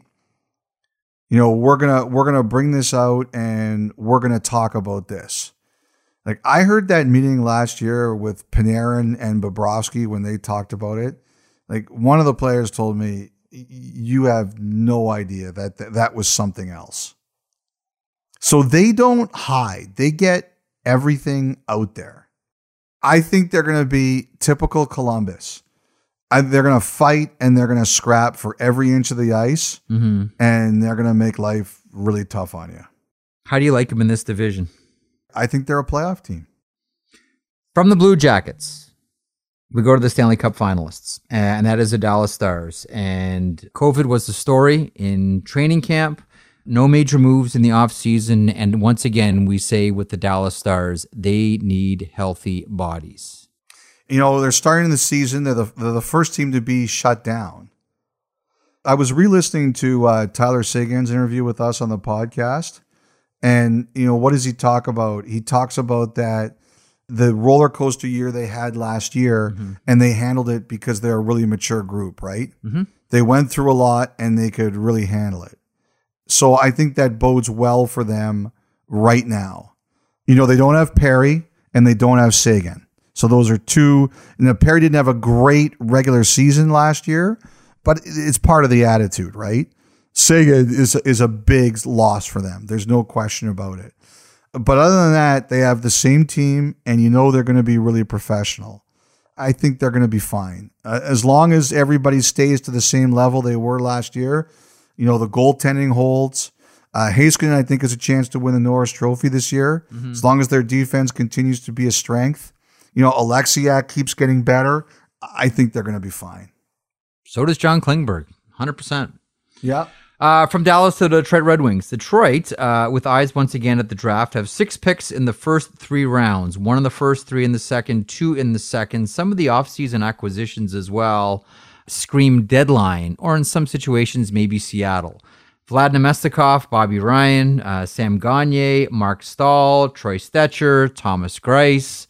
You know, we're going to, we're going to bring this out and we're going to talk about this. Like, I heard that meeting last year with Panarin and Bobrovsky when they talked about it. Like, one of the players told me, you have no idea that th- that was something else. So they don't hide. They get everything out there. I think they're going to be typical Columbus. I, they're going to fight and they're going to scrap for every inch of the ice, Mm-hmm. and they're going to make life really tough on you. How do you like them in this division? I think they're a playoff team. From the Blue Jackets, we go to the Stanley Cup finalists, and that is the Dallas Stars. And COVID was the story in training camp. No major moves in the offseason. And once again, we say with the Dallas Stars, they need healthy bodies. You know, they're starting the season. They're the, they're the first team to be shut down. I was re-listening to uh, Tyler Seguin's interview with us on the podcast. And, you know, what does he talk about? He talks about that the roller coaster year they had last year, mm-hmm. and they handled it because they're a really mature group, right? Mm-hmm. They went through a lot and they could really handle it. So I think that bodes well for them right now. You know, they don't have Perry and they don't have Seguin. So those are two. And Perry didn't have a great regular season last year, but it's part of the attitude, right? Seguin is, is a big loss for them. There's no question about it. But other than that, they have the same team, and you know they're going to be really professional. I think they're going to be fine. Uh, as long as everybody stays to the same level they were last year, you know, the goaltending holds. Uh, Heiskanen, I think, has a chance to win the Norris Trophy this year, mm-hmm. as long as their defense continues to be a strength. You know, Alexiak keeps getting better. I think they're going to be fine. So does John Klingberg, one hundred percent. Yeah. Uh, from Dallas to the Detroit Red Wings. Detroit, uh, with eyes once again at the draft, have six picks in the first three rounds. One in the first, three in the second, two in the second. Some of the offseason acquisitions as well scream deadline, or in some situations, maybe Seattle. Vlad Nemestikov, Bobby Ryan, uh, Sam Gagner, Mark Stahl, Troy Stetcher, Thomas Greiss.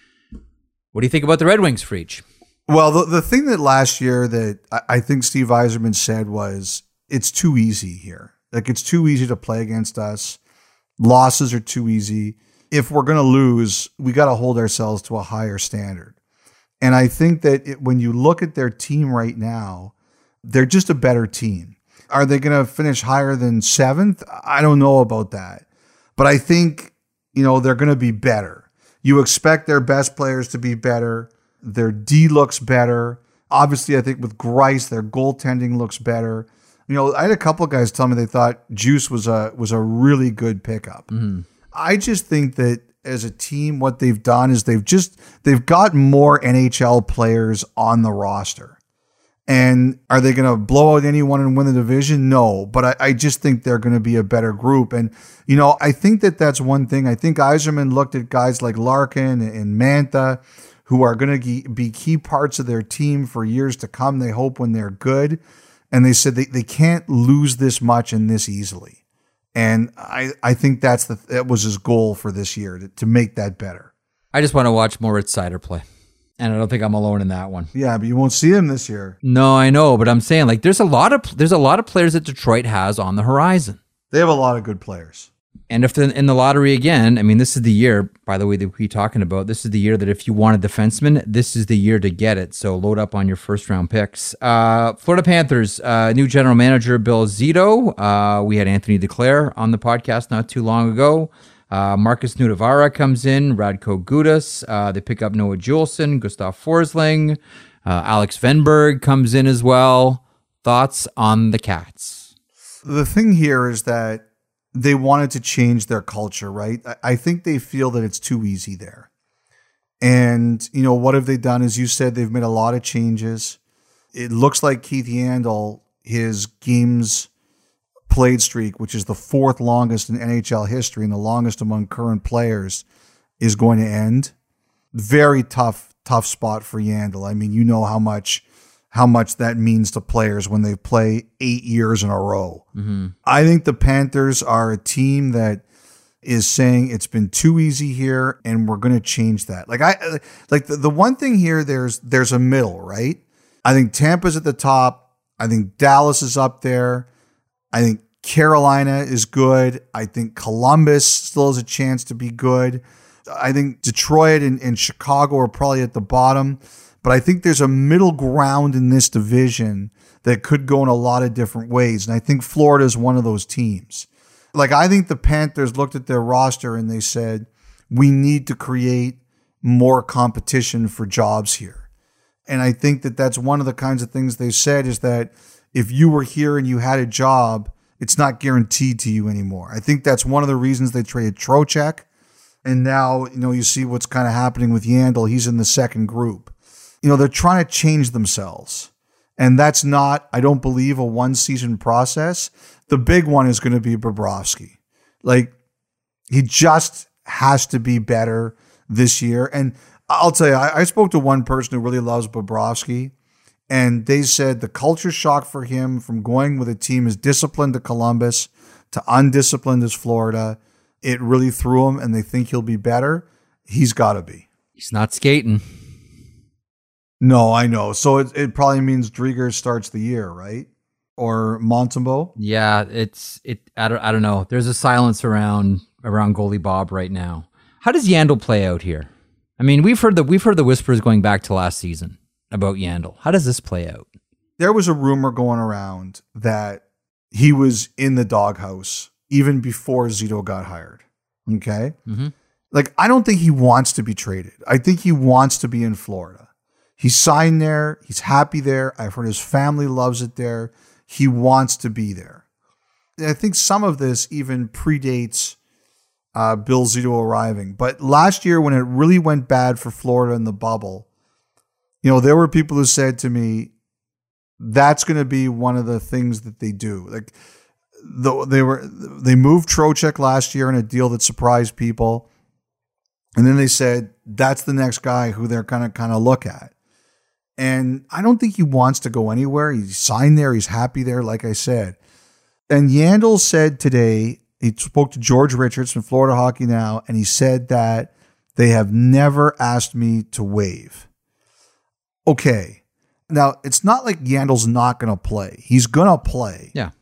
What do you think about the Red Wings, Freach? Well, the, the thing that last year that I, I think Steve Yzerman said was, it's too easy here. Like, it's too easy to play against us. Losses are too easy. If we're going to lose, we got to hold ourselves to a higher standard. And I think that it, when you look at their team right now, they're just a better team. Are they going to finish higher than seventh? I don't know about that. But I think, you know, they're going to be better. You expect their best players to be better. Their D looks better. Obviously, I think with Greiss, their goaltending looks better. You know, I had a couple of guys tell me they thought Juice was a was a really good pickup. Mm-hmm. I just think that as a team, what they've done is they've just they've got more N H L players on the roster. And are they going to blow out anyone and win the division? No, but I, I just think they're going to be a better group. And, you know, I think that that's one thing. I think Yzerman looked at guys like Larkin and Mantha, who are going to be key parts of their team for years to come, they hope, when they're good. And they said they, they can't lose this much and this easily. And I, I think that's the that was his goal for this year, to, to make that better. I just want to watch Moritz Seider play. And I don't think I'm alone in that one. Yeah, but you won't see him this year. No, I know, but I'm saying, like, there's a lot of there's a lot of players that Detroit has on the horizon. They have a lot of good players. And if they're in the lottery again, I mean, this is the year, by the way, that we're talking about. This is the year that if you want a defenseman, this is the year to get it. So load up on your first round picks. Uh, Florida Panthers, uh, new general manager, Bill Zito. Uh, we had Anthony Duclair on the podcast not too long ago. Uh, Marcus Nudavara comes in, Radko Gudas. Uh, they pick up Noah Juleson, Gustav Forsling. Uh, Alex Venberg comes in as well. Thoughts on the Cats? The thing here is that they wanted to change their culture, right? I think they feel that it's too easy there. And, you know, what have they done? As you said, they've made a lot of changes. It looks like Keith Yandle, his games played streak, which is the fourth longest in N H L history and the longest among current players, is going to end. Very tough, tough spot for Yandle. I mean, you know how much how much that means to players when they play eight years in a row. Mm-hmm. I think the Panthers are a team that is saying it's been too easy here and we're going to change that. Like I like the, the one thing here, there's there's a middle, right? I think Tampa's at the top. I think Dallas is up there. I think Carolina is good. I think Columbus still has a chance to be good. I think Detroit and, and Chicago are probably at the bottom. But I think there's a middle ground in this division that could go in a lot of different ways. And I think Florida is one of those teams. Like, I think the Panthers looked at their roster and they said, we need to create more competition for jobs here. And I think that that's one of the kinds of things they said is that if you were here and you had a job, it's not guaranteed to you anymore. I think that's one of the reasons they traded Trocheck. And now, you know, you see what's kind of happening with Yandel. He's in the second group. You know, they're trying to change themselves. And that's not, I don't believe, a one-season process. The big one is going to be Bobrovsky. Like, he just has to be better this year. And I'll tell you, I, I spoke to one person who really loves Bobrovsky, and they said the culture shock for him from going with a team as disciplined to Columbus to undisciplined as Florida, it really threw him, and they think he'll be better. He's got to be. He's not skating. No, I know. So it, it probably means Drieger starts the year, right? Or Montembeault? Yeah, it's it. I don't. I don't know. There's a silence around around goalie Bob right now. How does Yandel play out here? I mean, we've heard the we've heard the whispers going back to last season about Yandel. How does this play out? There was a rumor going around that he was in the doghouse even before Zito got hired. Okay, mm-hmm. Like I don't think he wants to be traded. I think he wants to be in Florida. He's signed there. He's happy there. I've heard his family loves it there. He wants to be there. And I think some of this even predates uh, Bill Zito arriving. But last year when it really went bad for Florida in the bubble, you know, there were people who said to me, that's going to be one of the things that they do. Like the, they were, they moved Trocheck last year in a deal that surprised people. And then they said, that's the next guy who they're going to kind of look at. And I don't think he wants to go anywhere. He's signed there. He's happy there, like I said. And Yandel said today, he spoke to George Richards from Florida Hockey Now, and he said that they have never asked me to waive. Okay. Now, it's not like Yandel's not going to play. He's going to play. Yeah.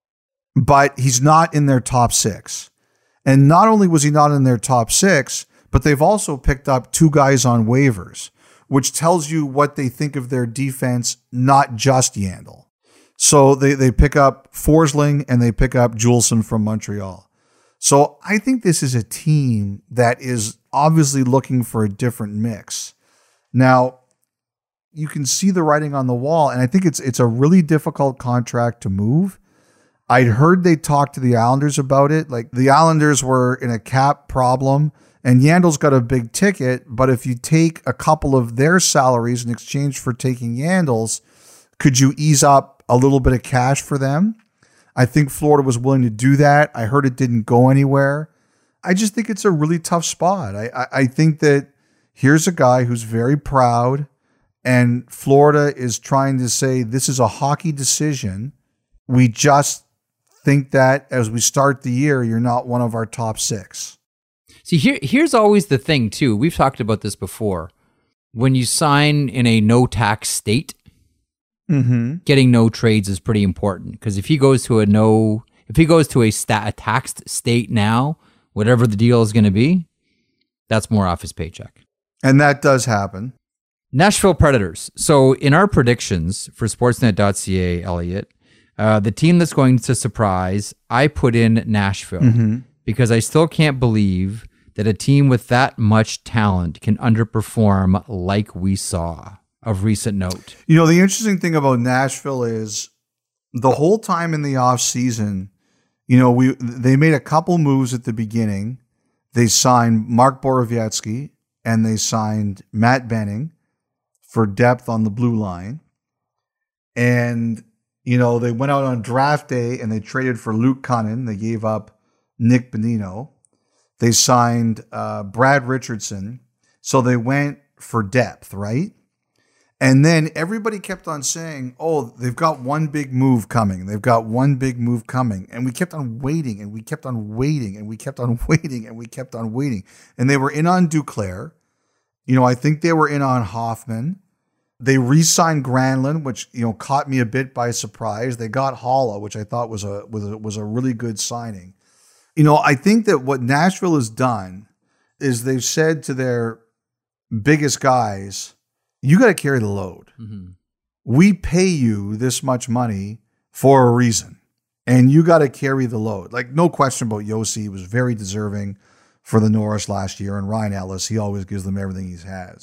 But he's not in their top six. And not only was he not in their top six, but they've also picked up two guys on waivers, which tells you what they think of their defense, not just Yandel. So they, they pick up Forsling and they pick up Juleson from Montreal. So I think this is a team that is obviously looking for a different mix. Now, you can see the writing on the wall, and I think it's it's a really difficult contract to move. I'd heard they talked to the Islanders about it. Like the Islanders were in a cap problem, and Yandel's got a big ticket, but if you take a couple of their salaries in exchange for taking Yandel's, could you ease up a little bit of cash for them? I think Florida was willing to do that. I heard it didn't go anywhere. I just think it's a really tough spot. I, I, I think that here's a guy who's very proud, and Florida is trying to say this is a hockey decision. We just think that as we start the year, you're not one of our top six. See, here, here's always the thing, too. We've talked about this before. When you sign in a no-tax state, mm-hmm. getting no trades is pretty important. Because if he goes to a no, if he goes to a, sta- a taxed state now, whatever the deal is going to be, that's more off his paycheck. And that does happen. Nashville Predators. So in our predictions for Sportsnet dot C A, Elliot, uh, the team that's going to surprise, I put in Nashville. Mm-hmm. Because I still can't believe that a team with that much talent can underperform like we saw of recent note. You know, the interesting thing about Nashville is the whole time in the offseason, you know, we they made a couple moves at the beginning. They signed Mark Borowiecki and they signed Matt Benning for depth on the blue line. And, you know, they went out on draft day and they traded for Luke Cunnin. They gave up Nick Bonino. They signed uh, Brad Richardson. So they went for depth, right? And then everybody kept on saying, oh, they've got one big move coming. They've got one big move coming. And we kept on waiting and we kept on waiting and we kept on waiting and we kept on waiting. And they were in on Duclair. You know, I think they were in on Hoffman. They re-signed Granlund, which, you know, caught me a bit by surprise. They got Holla, which I thought was a was a, was a really good signing. You know, I think that what Nashville has done is they've said to their biggest guys, you got to carry the load. Mm-hmm. We pay you this much money for a reason, and you got to carry the load. Like, no question about Yossi. He was very deserving for the Norris last year, and Ryan Ellis, he always gives them everything he has.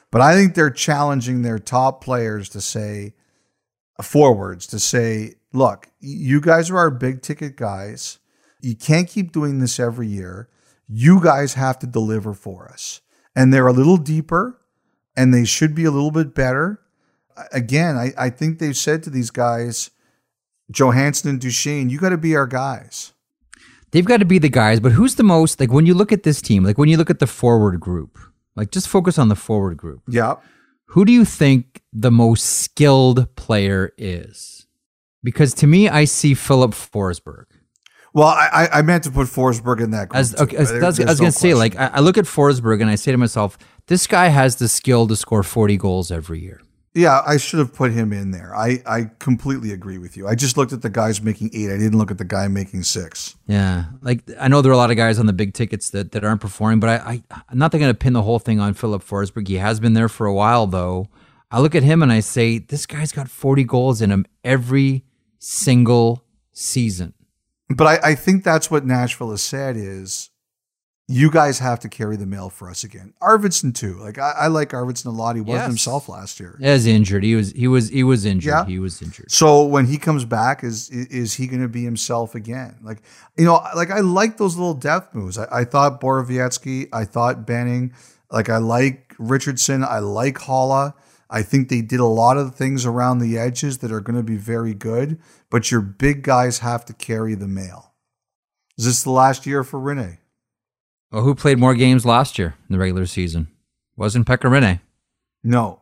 But I think they're challenging their top players to say, forwards, to say, look, you guys are our big ticket guys. You can't keep doing this every year. You guys have to deliver for us. And they're a little deeper, and they should be a little bit better. Again, I, I think they've said to these guys, Johansson and Duchesne, you got to be our guys. They've got to be the guys, but who's the most, like when you look at this team, like when you look at the forward group, like just focus on the forward group. Yeah. Who do you think the most skilled player is? Because to me, I see Philip Forsberg. Well, I, I meant to put Forsberg in that group. As, okay, as, there, I was, was no going to say, like, I, I look at Forsberg and I say to myself, this guy has the skill to score forty goals every year. Yeah, I should have put him in there. I, I completely agree with you. I just looked at the guys making eight. I didn't look at the guy making six. Yeah. Like, I know there are a lot of guys on the big tickets that, that aren't performing, but I, I, I'm not going to pin the whole thing on Philip Forsberg. He has been there for a while, though. I look at him and I say, this guy's got forty goals in him every single season. But I, I think that's what Nashville has said is, you guys have to carry the mail for us again. Arvidsson too. Like I, I like Arvidsson a lot. He wasn't yes. himself last year. As injured, he was. He was. He was injured. Yeah. He was injured. So when he comes back, is is he going to be himself again? Like you know, like I like those little depth moves. I, I thought Borowiecki. I thought Benning. Like I like Richardson. I like Holla. I think they did a lot of things around the edges that are going to be very good. But your big guys have to carry the mail. Is this the last year for Rinne? Well, who played more games last year in the regular season? Wasn't Pekka Rinne. No.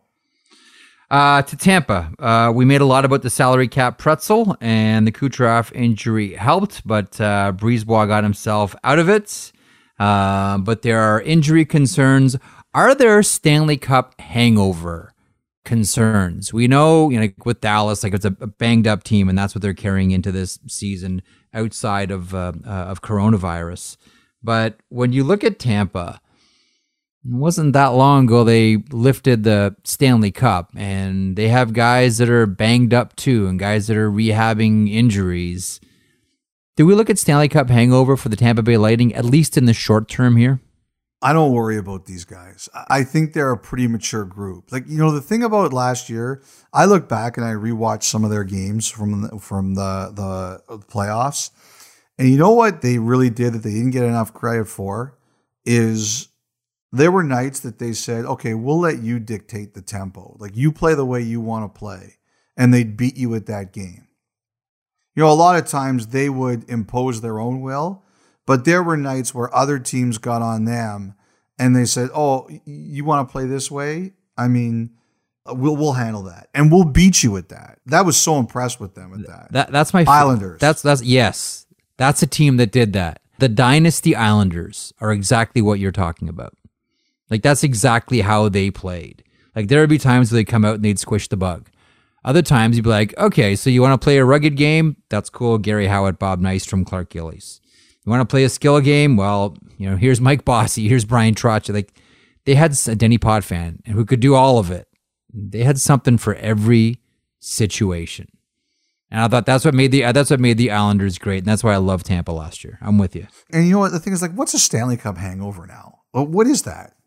Uh, to Tampa, uh, we made a lot about the salary cap pretzel, and the Kucherov injury helped, but uh, Brisebois got himself out of it. Uh, but there are injury concerns. Are there Stanley Cup hangover concerns? We know, you know, like with Dallas, like it's a banged up team, and that's what they're carrying into this season outside of uh, uh, of coronavirus. But when you look at Tampa, it wasn't that long ago they lifted the Stanley Cup, and they have guys that are banged up too, and guys that are rehabbing injuries. Do we look at Stanley Cup hangover for the Tampa Bay Lightning, at least in the short term here? I don't worry about these guys. I think they're a pretty mature group. Like, you know, the thing about last year, I look back and I rewatched some of their games from the, from the, the playoffs. And you know what they really did that they didn't get enough credit for is there were nights that they said, okay, we'll let you dictate the tempo. Like you play the way you want to play, and they'd beat you at that game. You know, a lot of times they would impose their own will, but there were nights where other teams got on them and they said, oh, you want to play this way? I mean, we'll we'll handle that. And we'll beat you at that. That was so impressed with them at that. that that's my Islanders. That's that's yes. That's a team that did that. The Dynasty Islanders are exactly what you're talking about. Like, that's exactly how they played. Like, there would be times where they'd come out and they'd squish the bug. Other times, you'd be like, okay, so you want to play a rugged game? That's cool. Gary Howitt, Bob Nystrom, Clark Gillies. You want to play a skill game? Well, you know, here's Mike Bossy, here's Brian Trotch. Like, they had a Denny Potvin who could do all of it. They had something for every situation. And I thought that's what made the that's what made the Islanders great, and that's why I love Tampa last year. I'm with you. And you know what? The thing is, like, what's a Stanley Cup hangover now? Well, what is that?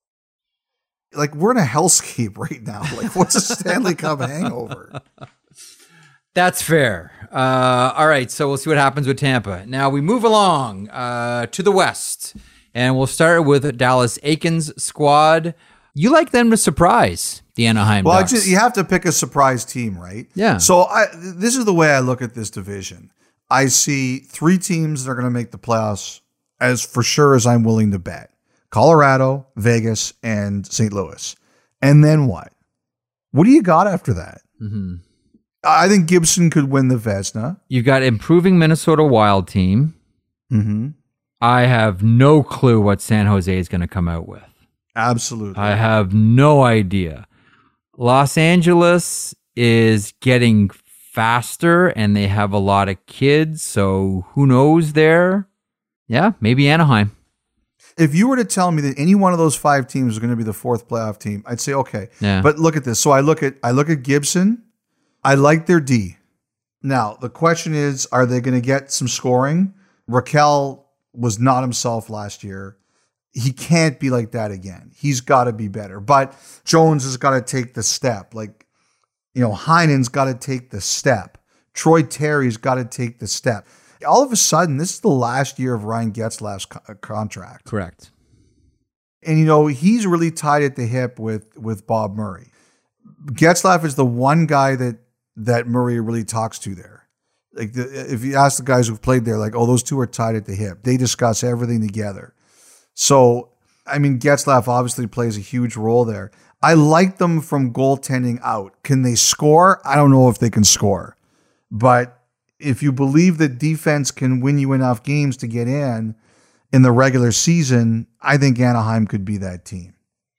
Like, we're in a hellscape right now. Like, what's a Stanley Cup hangover? That's fair. Uh, all right, so we'll see what happens with Tampa. Now we move along uh, to the West, and we'll start with Dallas Eakins' squad. You like them to surprise the Anaheim well, Ducks. Well, you have to pick a surprise team, right? Yeah. So I, this is the way I look at this division. I see three teams that are going to make the playoffs as for sure as I'm willing to bet. Colorado, Vegas, and Saint Louis. And then what? What do you got after that? Mm-hmm. I think Gibson could win the Vezina. You've got improving Minnesota Wild team. Mm-hmm. I have no clue what San Jose is going to come out with. Absolutely. I have no idea. Los Angeles is getting faster and they have a lot of kids, so who knows there? Yeah, maybe Anaheim. If you were to tell me that any one of those five teams is going to be the fourth playoff team, I'd say okay. Yeah. But look at this. So I look at I look at Gibson. I like their D. Now, the question is, are they going to get some scoring? Raquel was not himself last year. he can't be like that again. He's got to be better. But Jones has got to take the step. Like, you know, Heinen's got to take the step. Troy Terry's got to take the step. All of a sudden, this is the last year of Ryan Getzlaf's co- contract. Correct. And, you know, he's really tied at the hip with, with Bob Murray. Getzlaf is the one guy that, that Murray really talks to there. Like, the, if you ask the guys who've played there, like, oh, those two are tied at the hip. They discuss everything together. So, I mean, Getzlaf obviously plays a huge role there. I like them from goaltending out. Can they score? I don't know if they can score. But if you believe that defense can win you enough games to get in in the regular season, I think Anaheim could be that team.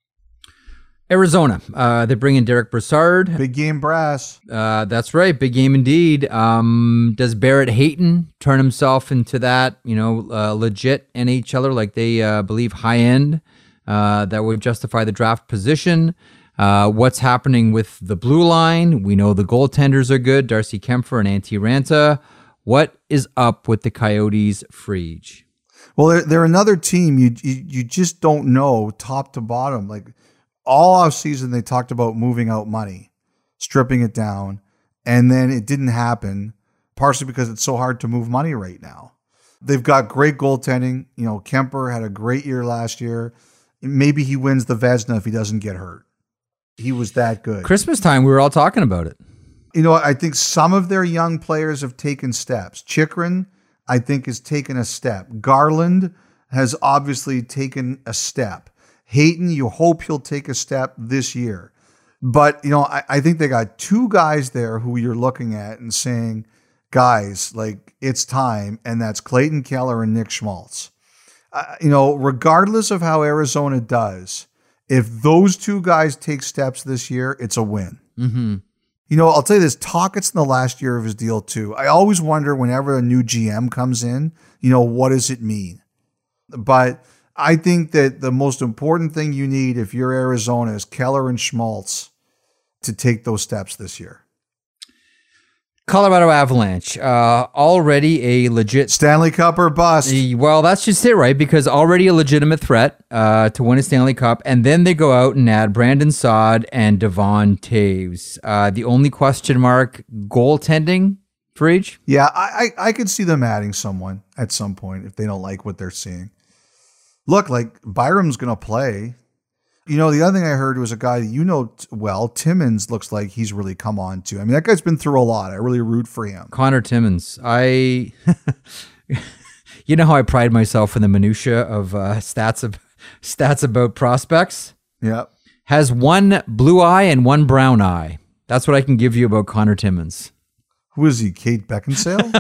Arizona, uh, they bring in Derek Brassard. Big game brass. Uh, that's right, big game indeed. Um, does Barrett Hayton turn himself into that, you know, uh, legit NHLer like they uh, believe high end uh, that would justify the draft position? Uh, what's happening with the blue line? We know the goaltenders are good, Darcy Kempfer and Antti Ranta. What is up with the Coyotes, Frege? Well, they're, they're another team you, you you just don't know top to bottom. Like, all offseason, they talked about moving out money, stripping it down, and then it didn't happen, partially because it's so hard to move money right now. They've got great goaltending. You know, Kemper had a great year last year. Maybe he wins the Vezina if he doesn't get hurt. He was that good. Christmas time, we were all talking about it. You know, I think some of their young players have taken steps. Chychrun, I think, has taken a step. Garland has obviously taken a step. Hayton, you hope he'll take a step this year. But, you know, I, I think they got two guys there who you're looking at and saying, guys, like, it's time. And that's Clayton Keller and Nick Schmaltz. Uh, you know, regardless of how Arizona does, if those two guys take steps this year, it's a win. Mm-hmm. You know, I'll tell you this, Tockett's in the last year of his deal too. I always wonder whenever a new G M comes in, you know, what does it mean? But I think that the most important thing you need if you're Arizona is Keller and Schmaltz to take those steps this year. Colorado Avalanche, uh, already a legit Stanley Cup or bust. Well, that's just it, right? Because already a legitimate threat uh, to win a Stanley Cup, and then they go out and add Brandon Saad and Devon Toews. Uh, the only question mark, goaltending, Frege? Yeah, I, I I could see them adding someone at some point if they don't like what they're seeing. Look, like, Byram's going to play. You know, the other thing I heard was a guy that you know t- well, Timmins looks like he's really come on to. I mean, that guy's been through a lot. I really root for him. Connor Timmins. I, you know how I pride myself in the minutia of uh, stats of stats about prospects? Yeah. Has one blue eye and one brown eye. That's what I can give you about Connor Timmins. Who is he, Kate Beckinsale?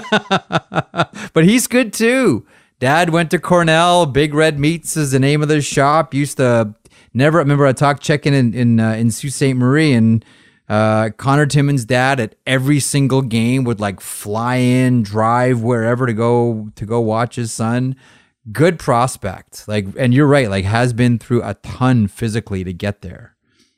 But he's good too. Dad went to Cornell. Big Red Meats is the name of the shop. Used to never remember I talked checking in in, uh, in Sault Ste. Marie, and uh, Connor Timmins' dad at every single game would like fly in, drive wherever to go to go watch his son. Good prospect. Like, and you're right. Like, has been through a ton physically to get there.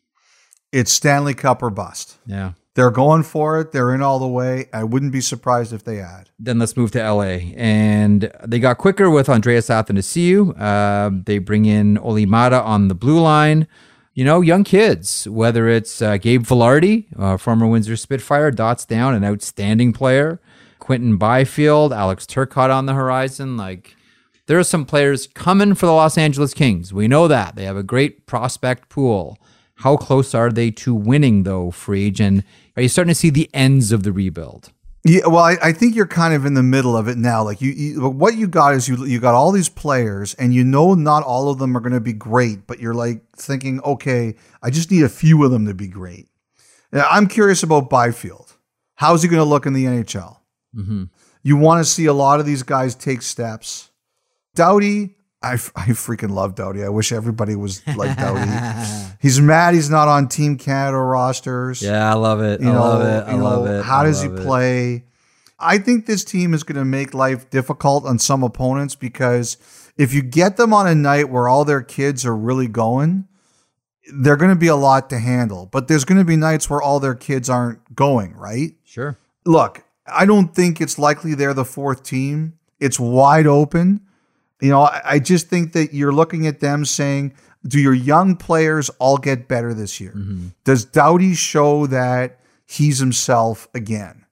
It's Stanley Cup or bust. Yeah. They're going for it. They're in all the way. I wouldn't be surprised if they add. Then let's move to L A. And they got quicker with Andreas Athanasiou. Uh, they bring in Olimata on the blue line. You know, young kids, whether it's uh, Gabe Vilardi, uh, former Windsor Spitfire, dots down, an outstanding player. Quentin Byfield, Alex Turcotte on the horizon. Like, there are some players coming for the Los Angeles Kings. We know that. They have a great prospect pool. How close are they to winning, though, Frege? And are you starting to see the ends of the rebuild? Yeah, well, I, I think you're kind of in the middle of it now. Like, you, you what you got is you you got all these players, and you know not all of them are going to be great, but you're like thinking, okay, I just need a few of them to be great. Now, I'm curious about Byfield. How's he going to look in the N H L? Mm-hmm. You want to see a lot of these guys take steps. Doughty, I, I freaking love Doughty. I wish everybody was like Doughty. He's mad he's not on Team Canada rosters. Yeah, I love it. You I know, love it. I you love know, it. How I does he love it. play? I think this team is going to make life difficult on some opponents because if you get them on a night where all their kids are really going, they're going to be a lot to handle. But there's going to be nights where all their kids aren't going, right? Sure. Look, I don't think it's likely they're the fourth team. It's wide open. You know, I, I just think that you're looking at them saying, do your young players all get better this year? Mm-hmm. Does Doughty show that he's himself again?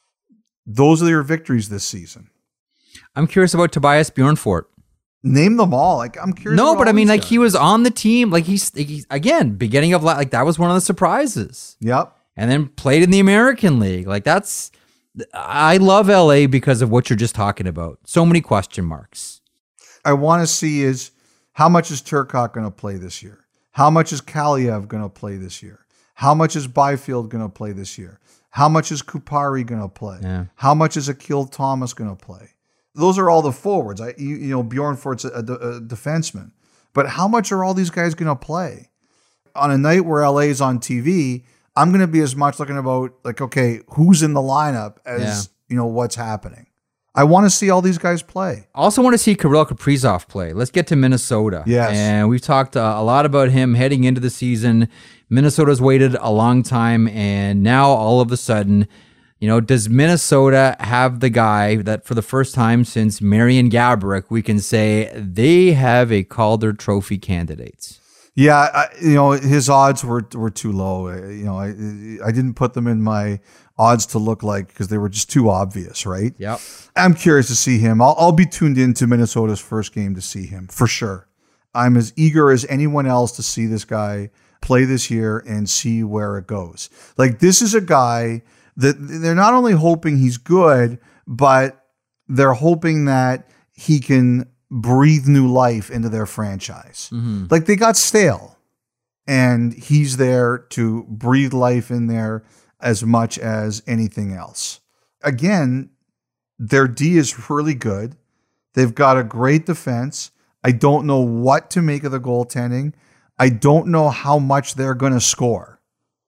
Those are your victories this season. I'm curious about Tobias Bjornfort. Name them all. Like I'm curious. No, but I mean, like guys. he was on the team. Like he's, he's again, beginning of like that was one of the surprises. Yep. And then played in the American League. Like that's, I love L A because of what you're just talking about. So many question marks. I want to see is how much is Turcotte going to play this year? How much is Kaliev going to play this year? How much is Byfield going to play this year? How much is Kupari going to play? Yeah. How much is Akil Thomas going to play? Those are all the forwards. I, you, you know, Bjornfort's a, a, a defenseman. But how much are all these guys going to play? On a night where L A is on T V, I'm going to be as much looking about, like, okay, who's in the lineup as, yeah. you know, what's happening. I want to see all these guys play. I also want to see Kirill Kaprizov play. Let's get to Minnesota. Yes. And we've talked uh, a lot about him heading into the season. Minnesota's waited a long time, and now all of a sudden, you know, does Minnesota have the guy that for the first time since Marian Gaborik, we can say they have a Calder Trophy candidate? Yeah, I, you know, his odds were were too low. You know, I I didn't put them in my odds to look like because they were just too obvious, right? Yep. I'm curious to see him. I'll, I'll be tuned into Minnesota's first game to see him, for sure. I'm as eager as anyone else to see this guy play this year and see where it goes. Like, this is a guy that they're not only hoping he's good, but they're hoping that he can breathe new life into their franchise. Mm-hmm. Like, they got stale, and he's there to breathe life in there as much as anything else. Again, their D is really good. They've got a great defense. I don't know what to make of the goaltending. I don't know how much they're going to score.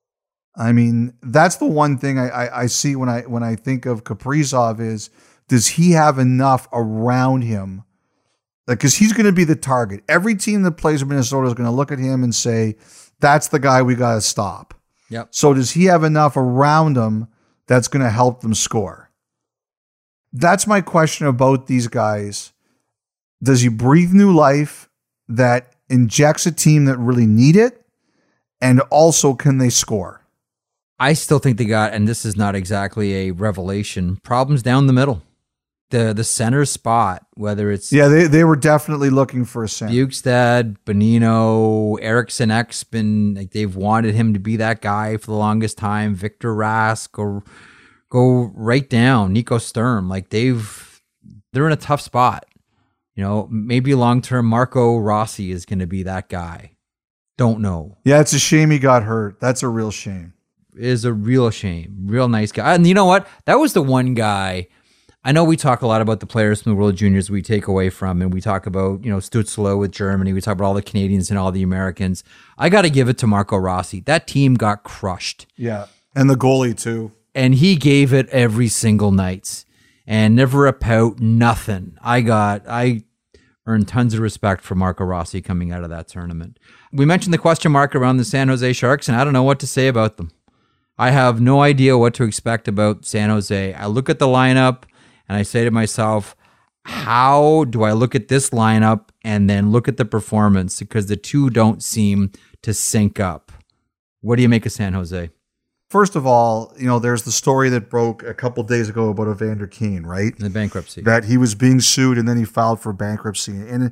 I mean, that's the one thing I, I, I see when I when I think of Kaprizov is, does he have enough around him? Because he's going to be the target. Every team that plays Minnesota is going to look at him and say, that's the guy we got to stop. Yep. So does he have enough around him that's going to help them score? That's my question about these guys. Does he breathe new life that injects a team that really need it? And also, can they score? I still think they got, and this is not exactly a revelation, problems down the middle. The the center spot, whether it's... Yeah, they, they were definitely looking for a center. Bukestad, Bonino, Eriksson Ek's been, like, they've wanted him to be that guy for the longest time. Victor Rask, go, go right down. Nico Sturm, like, they've, they're in a tough spot. You know, maybe long-term Marco Rossi is going to be that guy. Don't know. Yeah, it's a shame he got hurt. That's a real shame. It is a real shame. Real nice guy. And you know what? That was the one guy... I know we talk a lot about the players from the World Juniors we take away from, and we talk about, you know, Stützle with Germany. We talk about all the Canadians and all the Americans. I got to give it to Marco Rossi. That team got crushed. Yeah. And the goalie, too. And he gave it every single night. And never a pout, nothing. I got, I earned tons of respect for Marco Rossi coming out of that tournament. We mentioned the question mark around the San Jose Sharks, and I don't know what to say about them. I have no idea what to expect about San Jose. I look at the lineup, and I say to myself, how do I look at this lineup and then look at the performance? Because the two don't seem to sync up. What do you make of San Jose? First of all, you know, there's the story that broke a couple days ago about Evander Kane, right? The bankruptcy. That he was being sued and then he filed for bankruptcy. And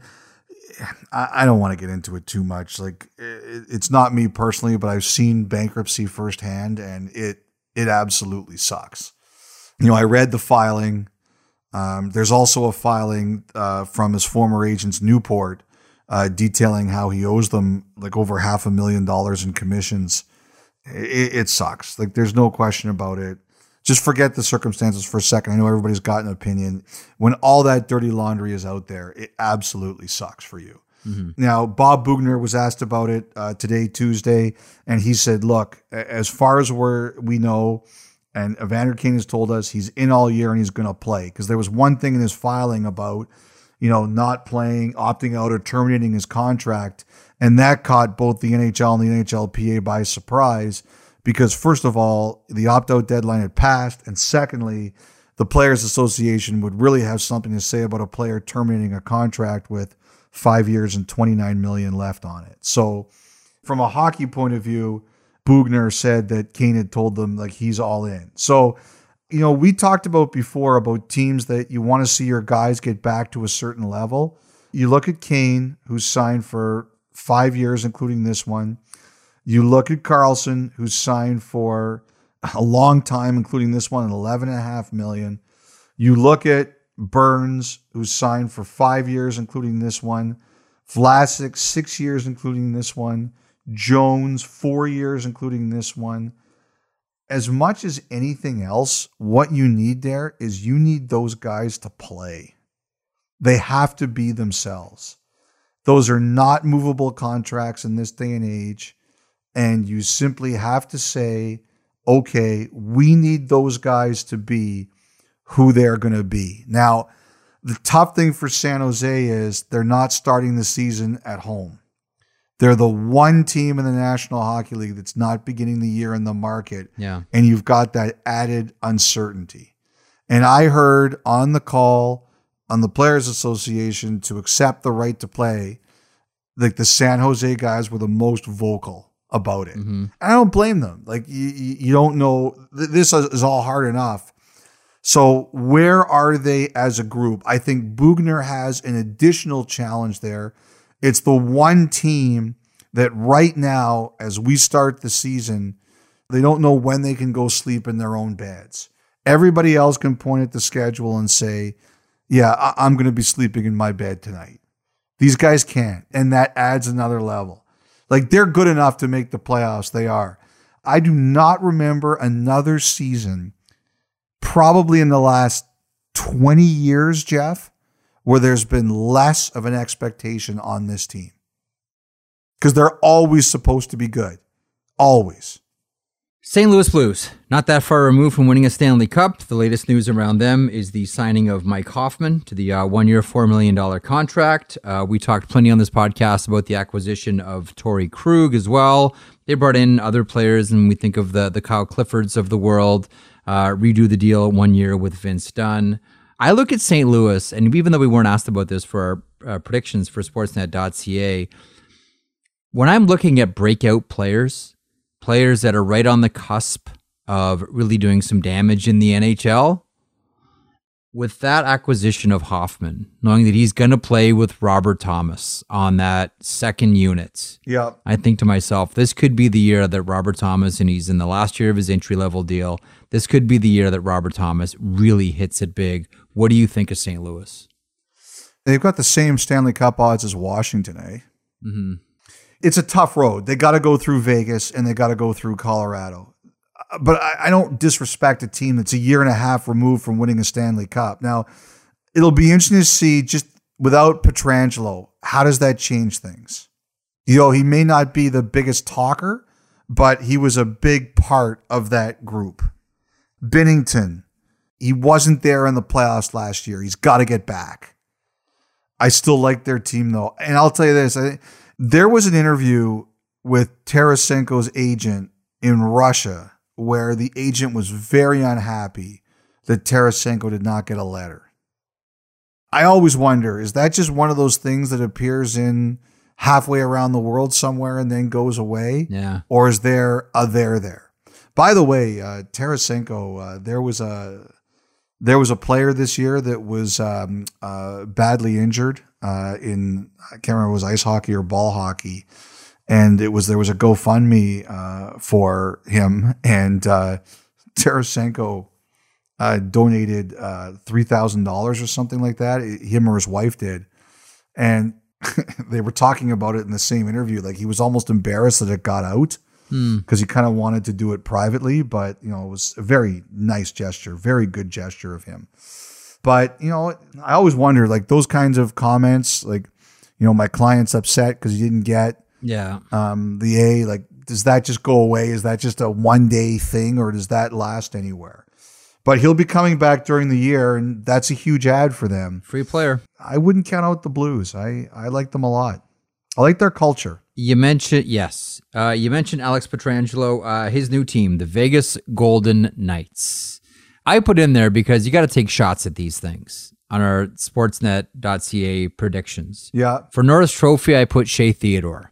I don't want to get into it too much. Like, it's not me personally, but I've seen bankruptcy firsthand, and it it absolutely sucks. You know, I read the filing. Um, there's also a filing uh, from his former agents, Newport, uh, detailing how he owes them like over half a million dollars in commissions. It, it sucks. Like, there's no question about it. Just forget the circumstances for a second. I know everybody's got an opinion. When all that dirty laundry is out there, it absolutely sucks for you. Mm-hmm. Now, Bob Boughner was asked about it uh, today, Tuesday, and he said, look, as far as we're, we know, and Evander Kane has told us he's in all year and he's going to play. Because there was one thing in his filing about, you know, not playing, opting out, or terminating his contract. And that caught both the N H L and the N H L P A by surprise. Because first of all, the opt-out deadline had passed. And secondly, the Players Association would really have something to say about a player terminating a contract with five years and twenty-nine million dollars left on it. So from a hockey point of view, Boughner said that Kane had told them like he's all in. So, you know, we talked about before about teams that you want to see your guys get back to a certain level. You look at Kane, who's signed for five years, including this one. You look at Carlson, who's signed for a long time, including this one, at eleven and a half million. You look at Burns, who's signed for five years, including this one. Vlasic, six years, including this one. Jones, four years, including this one. As much as anything else, what you need there is you need those guys to play. They have to be themselves. Those are not movable contracts in this day and age. And you simply have to say, okay, we need those guys to be who they're going to be. Now, the tough thing for San Jose is they're not starting the season at home. They're the one team in the National Hockey League that's not beginning the year in the market. Yeah. And you've got that added uncertainty. And I heard on the call on the Players Association to accept the right to play, like the San Jose guys were the most vocal about it. Mm-hmm. I don't blame them. Like you, you don't know, this is all hard enough. So where are they as a group? I think Boughner has an additional challenge there. It's the one team that right now, as we start the season, they don't know when they can go sleep in their own beds. Everybody else can point at the schedule and say, yeah, I- I'm going to be sleeping in my bed tonight. These guys can't. And that adds another level. Like they're good enough to make the playoffs. They are. I do not remember another season, probably in the last twenty years, Jeff, where there's been less of an expectation on this team. Because they're always supposed to be good. Always. Saint Louis Blues, not that far removed from winning a Stanley Cup. The latest news around them is the signing of Mike Hoffman to the uh, one-year, four million dollars contract. Uh, we talked plenty on this podcast about the acquisition of Torrey Krug as well. They brought in other players, and we think of the, the Kyle Cliffords of the world, uh, redo the deal one year with Vince Dunn. I look at Saint Louis, and even though we weren't asked about this for our uh, predictions for sportsnet dot c a, when I'm looking at breakout players, players that are right on the cusp of really doing some damage in the N H L, with that acquisition of Hoffman, knowing that he's going to play with Robert Thomas on that second unit, yeah, I think to myself, this could be the year that Robert Thomas, and he's in the last year of his entry-level deal, this could be the year that Robert Thomas really hits it big. What do you think of Saint Louis? They've got the same Stanley Cup odds as Washington, eh? Mm-hmm. It's a tough road. They got to go through Vegas and they got to go through Colorado. But I, I don't disrespect a team that's a year and a half removed from winning a Stanley Cup. Now, it'll be interesting to see, just without Pietrangelo, how does that change things? You know, he may not be the biggest talker, but he was a big part of that group. Binnington, he wasn't there in the playoffs last year. He's got to get back. I still like their team, though. And I'll tell you this, I, there was an interview with Tarasenko's agent in Russia where the agent was very unhappy that Tarasenko did not get a letter. I always wonder, is that just one of those things that appears in halfway around the world somewhere and then goes away? Yeah. Or is there a there there? By the way, uh, Tarasenko, uh, there was a there was a player this year that was um, uh, badly injured uh, in, I can't remember if it was ice hockey or ball hockey. And it was, there was a GoFundMe uh, for him, and uh, Tarasenko uh, donated uh, three thousand dollars or something like that. Him or his wife did. And they were talking about it in the same interview. Like he was almost embarrassed that it got out because mm. he kind of wanted to do it privately, but you know, it was a very nice gesture, very good gesture of him. But, you know, I always wonder, like those kinds of comments, like, you know, my client's upset because he didn't get Yeah. Um, the A, like, does that just go away? Is that just a one day thing, or does that last anywhere? But he'll be coming back during the year, and that's a huge ad for them. Free player. I wouldn't count out the Blues. I, I like them a lot. I like their culture. You mentioned, yes. Uh, you mentioned Alex Pietrangelo, uh, his new team, the Vegas Golden Knights. I put in there because you got to take shots at these things on our sportsnet dot c a predictions. Yeah. For Norris Trophy, I put Shea Theodore.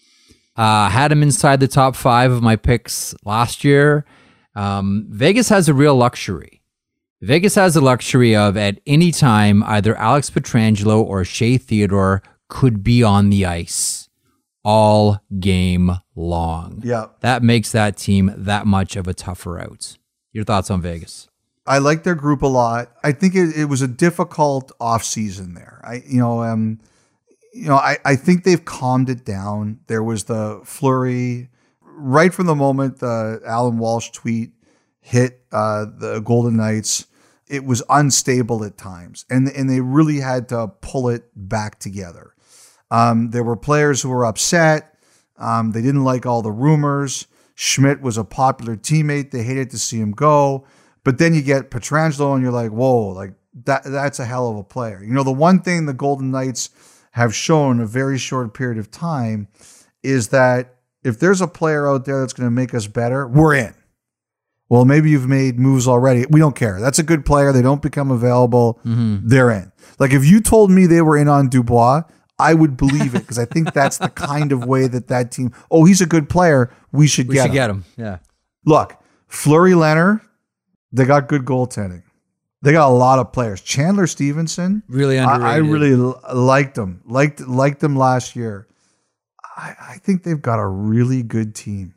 Uh, had him inside the top five of my picks last year. Um, Vegas has a real luxury. Vegas has the luxury of at any time, either Alex Pietrangelo or Shea Theodore could be on the ice all game long. Yeah. That makes that team that much of a tougher out. Your thoughts on Vegas? I like their group a lot. I think it, it was a difficult offseason there. I, you know, um, you know, I, I think they've calmed it down. There was the flurry right from the moment the Alan Walsh tweet hit uh, the Golden Knights. It was unstable at times, and and they really had to pull it back together. Um, there were players who were upset. Um, they didn't like all the rumors. Schmidt was a popular teammate. They hated to see him go. But then you get Pietrangelo and you're like, whoa, like that that's a hell of a player. You know, the one thing the Golden Knights have shown in a very short period of time is that if there's a player out there that's going to make us better, we're in. Well, maybe you've made moves already. We don't care. That's a good player. They don't become available. Mm-hmm. They're in. Like if you told me they were in on Dubois, I would believe it because I think that's the kind of way that that team, oh, he's a good player. We should we get should him. get him. Yeah. Look, Fleury Leonard, they got good goaltending. They got a lot of players. Chandler Stevenson, really underrated. I, I really l- liked them. Liked liked them last year. I, I think they've got a really good team.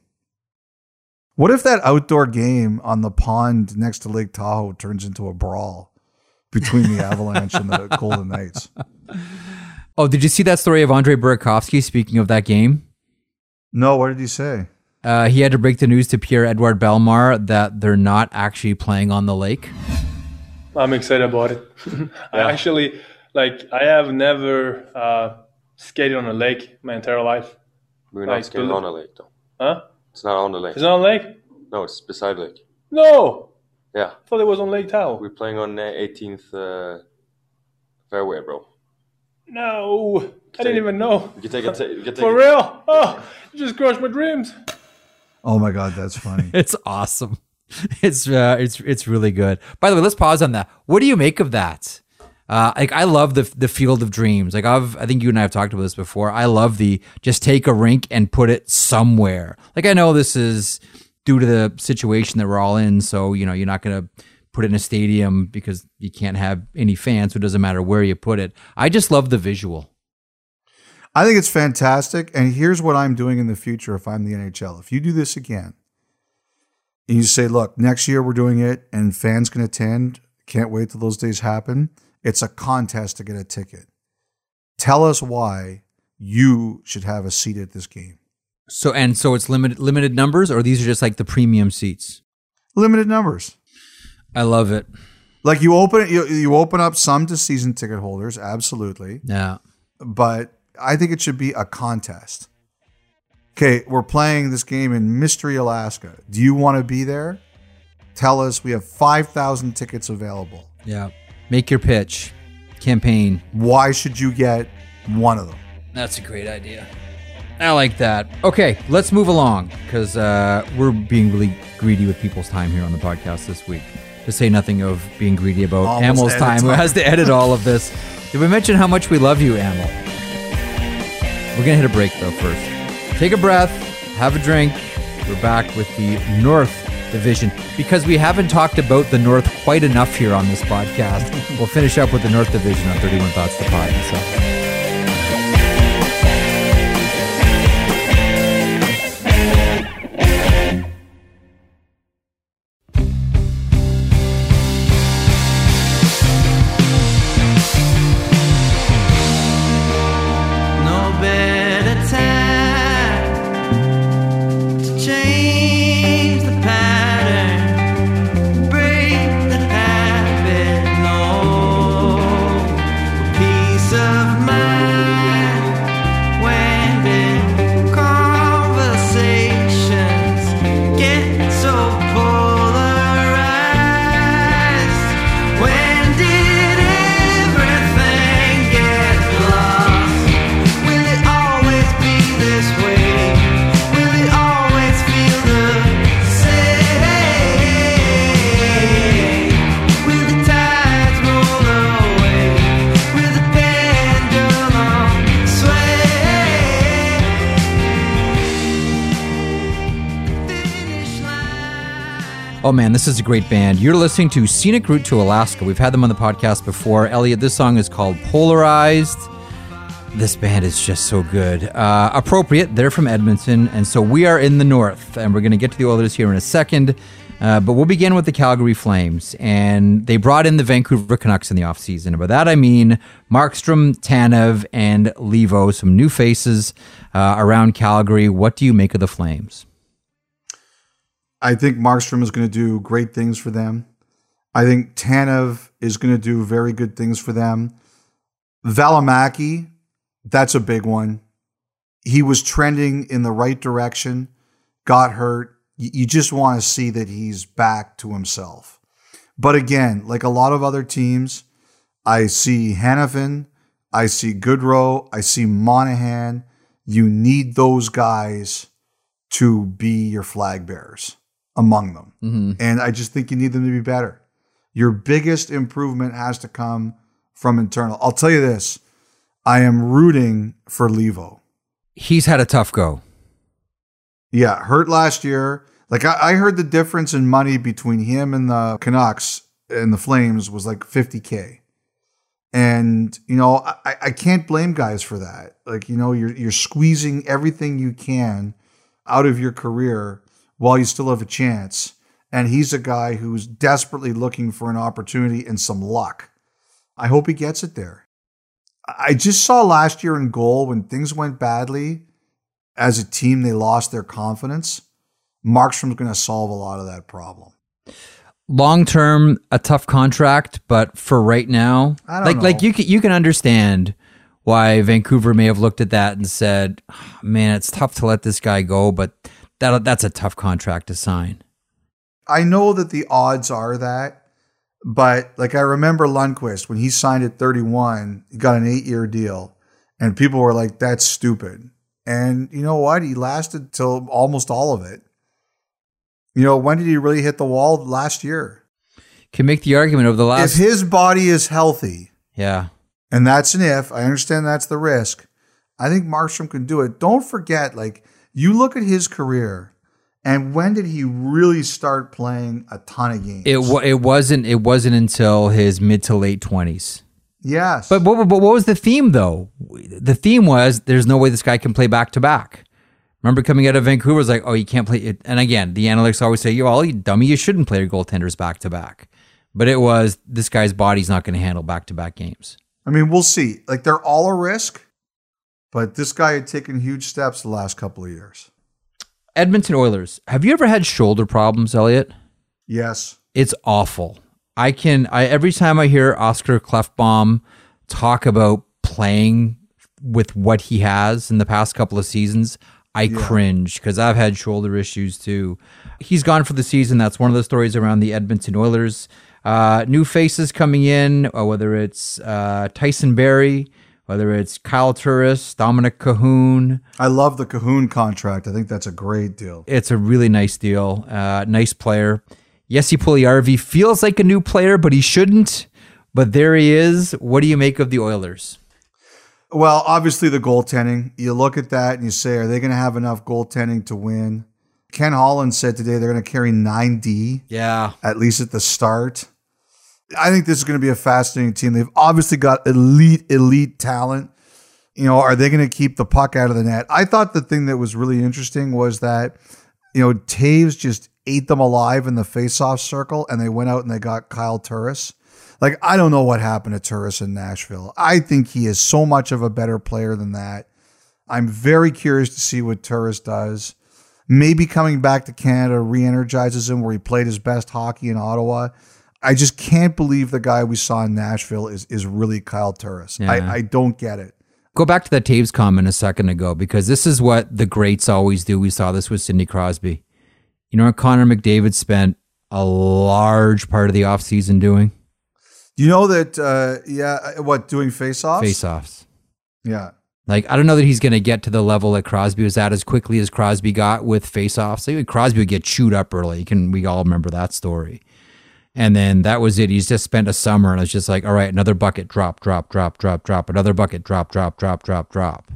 What if that outdoor game on the pond next to Lake Tahoe turns into a brawl between the Avalanche and the Golden Knights? Oh, did you see that story of Andrei Burakovsky? Speaking of that game, no. What did he say? Uh, he had to break the news to Pierre-Edouard Bellemare that they're not actually playing on the lake. I'm excited about it. I actually, like, I have never uh, skated on a lake my entire life. We're not like, skating on a lake, though. Huh? It's not on the lake. It's not on a lake? No, it's beside lake. No! Yeah. I thought it was on Lake Tahoe. We're playing on the eighteenth uh, fairway, bro. No! I didn't even know. You can take it. You can take For it. real? Oh, you just crushed my dreams. Oh my God, that's funny. It's awesome. It's uh, it's it's really good. By the way, let's pause on that. What do you make of that? Uh, like I love the the field of dreams. Like I've I think you and I have talked about this before. I love the just take a rink and put it somewhere. Like I know this is due to the situation that we're all in, so you know you're not gonna put it in a stadium because you can't have any fans, so it doesn't matter where you put it. I just love the visual. I think it's fantastic. And here's what I'm doing in the future if I'm the N H L. If you do this again, and you say, look, next year we're doing it and fans can attend, can't wait till those days happen. It's a contest to get a ticket. Tell us why you should have a seat at this game. So and so it's limited limited numbers, or these are just like the premium seats? Limited numbers. I love it. Like you open you, you open up some to season ticket holders, absolutely. Yeah. But I think it should be a contest. Okay, we're playing this game in Mystery, Alaska. Do you want to be there? Tell us. We have five thousand tickets available. Yeah. Make your pitch. Campaign. Why should you get one of them? That's a great idea. I like that. Okay, let's move along because uh, we're being really greedy with people's time here on the podcast this week. To say nothing of being greedy about Almost Amel's edit time, who time. has to edit all of this. Did we mention how much we love you, Amel? We're going to hit a break, though, first. Take a breath, have a drink. We're back with the North Division. Because we haven't talked about the North quite enough here on this podcast, we'll finish up with the North Division on thirty-one Thoughts the Pod. So. Of my Oh man, this is a great band. You're listening to Scenic Route to Alaska. We've had them on the podcast before. Elliot, this song is called Polarized. This band is just so good. Uh, appropriate, they're from Edmonton, and so we are in the north, and we're going to get to the Oilers here in a second, uh, but we'll begin with the Calgary Flames, and they brought in the Vancouver Canucks in the offseason. And by that I mean Markstrom, Tanev, and Levo, some new faces uh, around Calgary. What do you make of the Flames? I think Markstrom is going to do great things for them. I think Tanev is going to do very good things for them. Valimaki, that's a big one. He was trending in the right direction, got hurt. You just want to see that he's back to himself. But again, like a lot of other teams, I see Hanifin, I see Goodrow, I see Monahan. You need those guys to be your flag bearers among them. Mm-hmm. And I just think you need them to be better. Your biggest improvement has to come from internal. I'll tell you this. I am rooting for Levo. He's had a tough go. Yeah, hurt last year. Like I, I heard the difference in money between him and the Canucks and the Flames was like fifty K. And, you know, I, I can't blame guys for that. Like, you know, you're you're squeezing everything you can out of your career while you still have a chance. And he's a guy who's desperately looking for an opportunity and some luck. I hope he gets it there. I just saw last year in goal when things went badly, as a team, they lost their confidence. Markstrom's going to solve a lot of that problem. Long term, a tough contract, but for right now, I don't like know. like you can you can understand why Vancouver may have looked at that and said, oh, "Man, it's tough to let this guy go," but that that's a tough contract to sign. I know that the odds are that, but like I remember Lundqvist when he signed at thirty-one, he got an eight-year deal, and people were like, "That's stupid." And you know what? He lasted till almost all of it. You know, when did he really hit the wall? Last year. Can make the argument over the last. If his body is healthy, yeah, and that's an if. I understand that's the risk. I think Markstrom can do it. Don't forget, like you look at his career. And when did he really start playing a ton of games? It it wasn't it wasn't until his mid to late twenties. Yes. But, but but what was the theme though? The theme was there's no way this guy can play back to back. Remember coming out of Vancouver, it was like, oh, you can't play it. And again, the analytics always say, "Yo, well, you dummy, you shouldn't play your goaltenders back to back." But it was this guy's body's not going to handle back to back games. I mean, we'll see. Like they're all a risk, but this guy had taken huge steps the last couple of years. Edmonton Oilers. Have you ever had shoulder problems, Elliot? Yes. It's awful. I can, I every time I hear Oscar Klefbom talk about playing with what he has in the past couple of seasons, I yeah. cringe because I've had shoulder issues too. He's gone for the season. That's one of the stories around the Edmonton Oilers. Uh, new faces coming in, uh, whether it's uh, Tyson Barrie, whether it's Kyle Turris, Dominic Cahoon. I love the Cahoon contract. I think that's a great deal. It's a really nice deal. Uh, nice player. Jesse Puljujarvi feels like a new player, but he shouldn't. But there he is. What do you make of the Oilers? Well, obviously the goaltending. You look at that and you say, are they going to have enough goaltending to win? Ken Holland said today they're going to carry nine D. Yeah. At least at the start. I think this is going to be a fascinating team. They've obviously got elite, elite talent. You know, are they going to keep the puck out of the net? I thought the thing that was really interesting was that, you know, Taves just ate them alive in the faceoff circle, and they went out and they got Kyle Turris. Like, I don't know what happened to Turris in Nashville. I think he is so much of a better player than that. I'm very curious to see what Turris does. Maybe coming back to Canada re-energizes him where he played his best hockey in Ottawa. I just can't believe the guy we saw in Nashville is is really Kyle Turris. Yeah. I, I don't get it. Go back to that Taves comment a second ago, because this is what the greats always do. We saw this with Sidney Crosby. You know what Connor McDavid spent a large part of the offseason doing? You know that, uh, yeah, what, doing face-offs? Face-offs. Yeah. Like, I don't know that he's going to get to the level that Crosby was at as quickly as Crosby got with face-offs. Like, Crosby would get chewed up early. You can, we all remember that story. And then that was it. He's just spent a summer and it's just like, all right, another bucket, drop, drop, drop, drop, drop, another bucket, drop, drop, drop, drop, drop.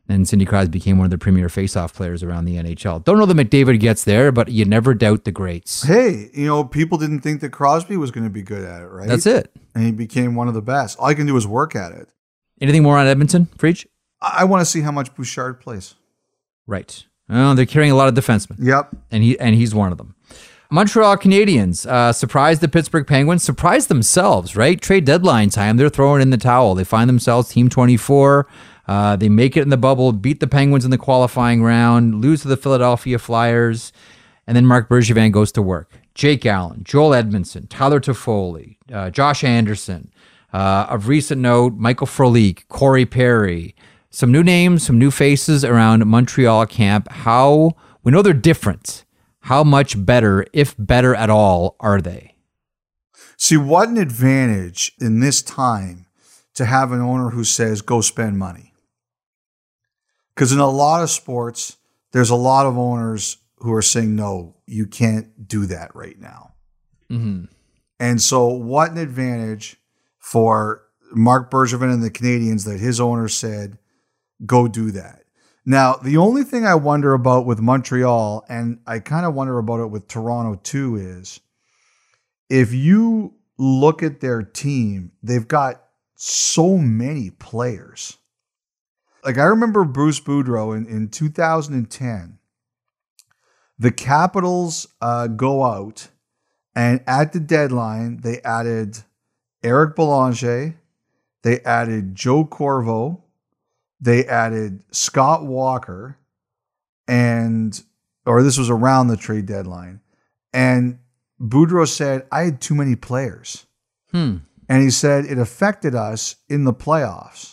And Sidney Crosby became one of the premier faceoff players around the N H L. Don't know that McDavid gets there, but you never doubt the greats. Hey, you know, people didn't think that Crosby was going to be good at it, right? That's it. And he became one of the best. All I can do is work at it. Anything more on Edmonton, Freach? I, I want to see how much Bouchard plays. Right. Oh, they're carrying a lot of defensemen. Yep. And he and he's one of them. Montreal Canadiens uh, surprised the Pittsburgh Penguins, surprised themselves, right? Trade deadline time, they're throwing in the towel. They find themselves team twenty-four. Uh, they make it in the bubble, beat the Penguins in the qualifying round, lose to the Philadelphia Flyers, and then Marc Bergevin goes to work. Jake Allen, Joel Edmondson, Tyler Toffoli, uh, Josh Anderson, uh, of recent note, Michael Frolik, Corey Perry, some new names, some new faces around Montreal camp. How, we know they're different. How much better, if better at all, are they? See, what an advantage in this time to have an owner who says, go spend money. Because in a lot of sports, there's a lot of owners who are saying, no, you can't do that right now. Mm-hmm. And so what an advantage for Marc Bergevin and the Canadiens that his owner said, go do that. Now, the only thing I wonder about with Montreal, and I kind of wonder about it with Toronto too, is if you look at their team, they've got so many players. Like I remember Bruce Boudreau in, in two thousand ten, the Capitals uh, go out and at the deadline, they added Eric Boulanger, they added Joe Corvo, they added Scott Walker, and, or this was around the trade deadline. And Boudreau said, I had too many players. Hmm. And he said, it affected us in the playoffs.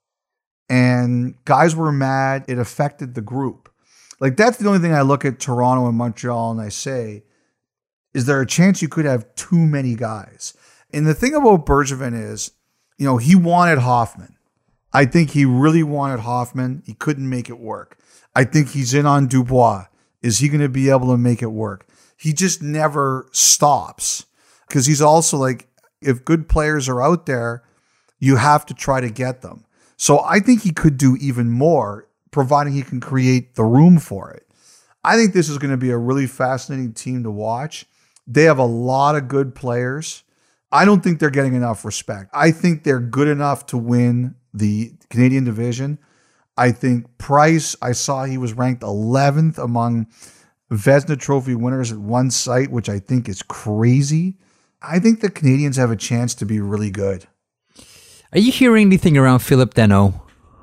And guys were mad. It affected the group. Like, that's the only thing I look at Toronto and Montreal and I say, is there a chance you could have too many guys? And the thing about Bergevin is, you know, he wanted Hoffman. I think he really wanted Hoffman. He couldn't make it work. I think he's in on Dubois. Is he going to be able to make it work? He just never stops because he's also like, if good players are out there, you have to try to get them. So I think he could do even more, providing he can create the room for it. I think this is going to be a really fascinating team to watch. They have a lot of good players. I don't think they're getting enough respect. I think they're good enough to win the Canadian division. I think Price, I saw he was ranked eleventh among Vezina Trophy winners at one site, which I think is crazy. I think the Canadians have a chance to be really good. Are you hearing anything around Phillip Danault?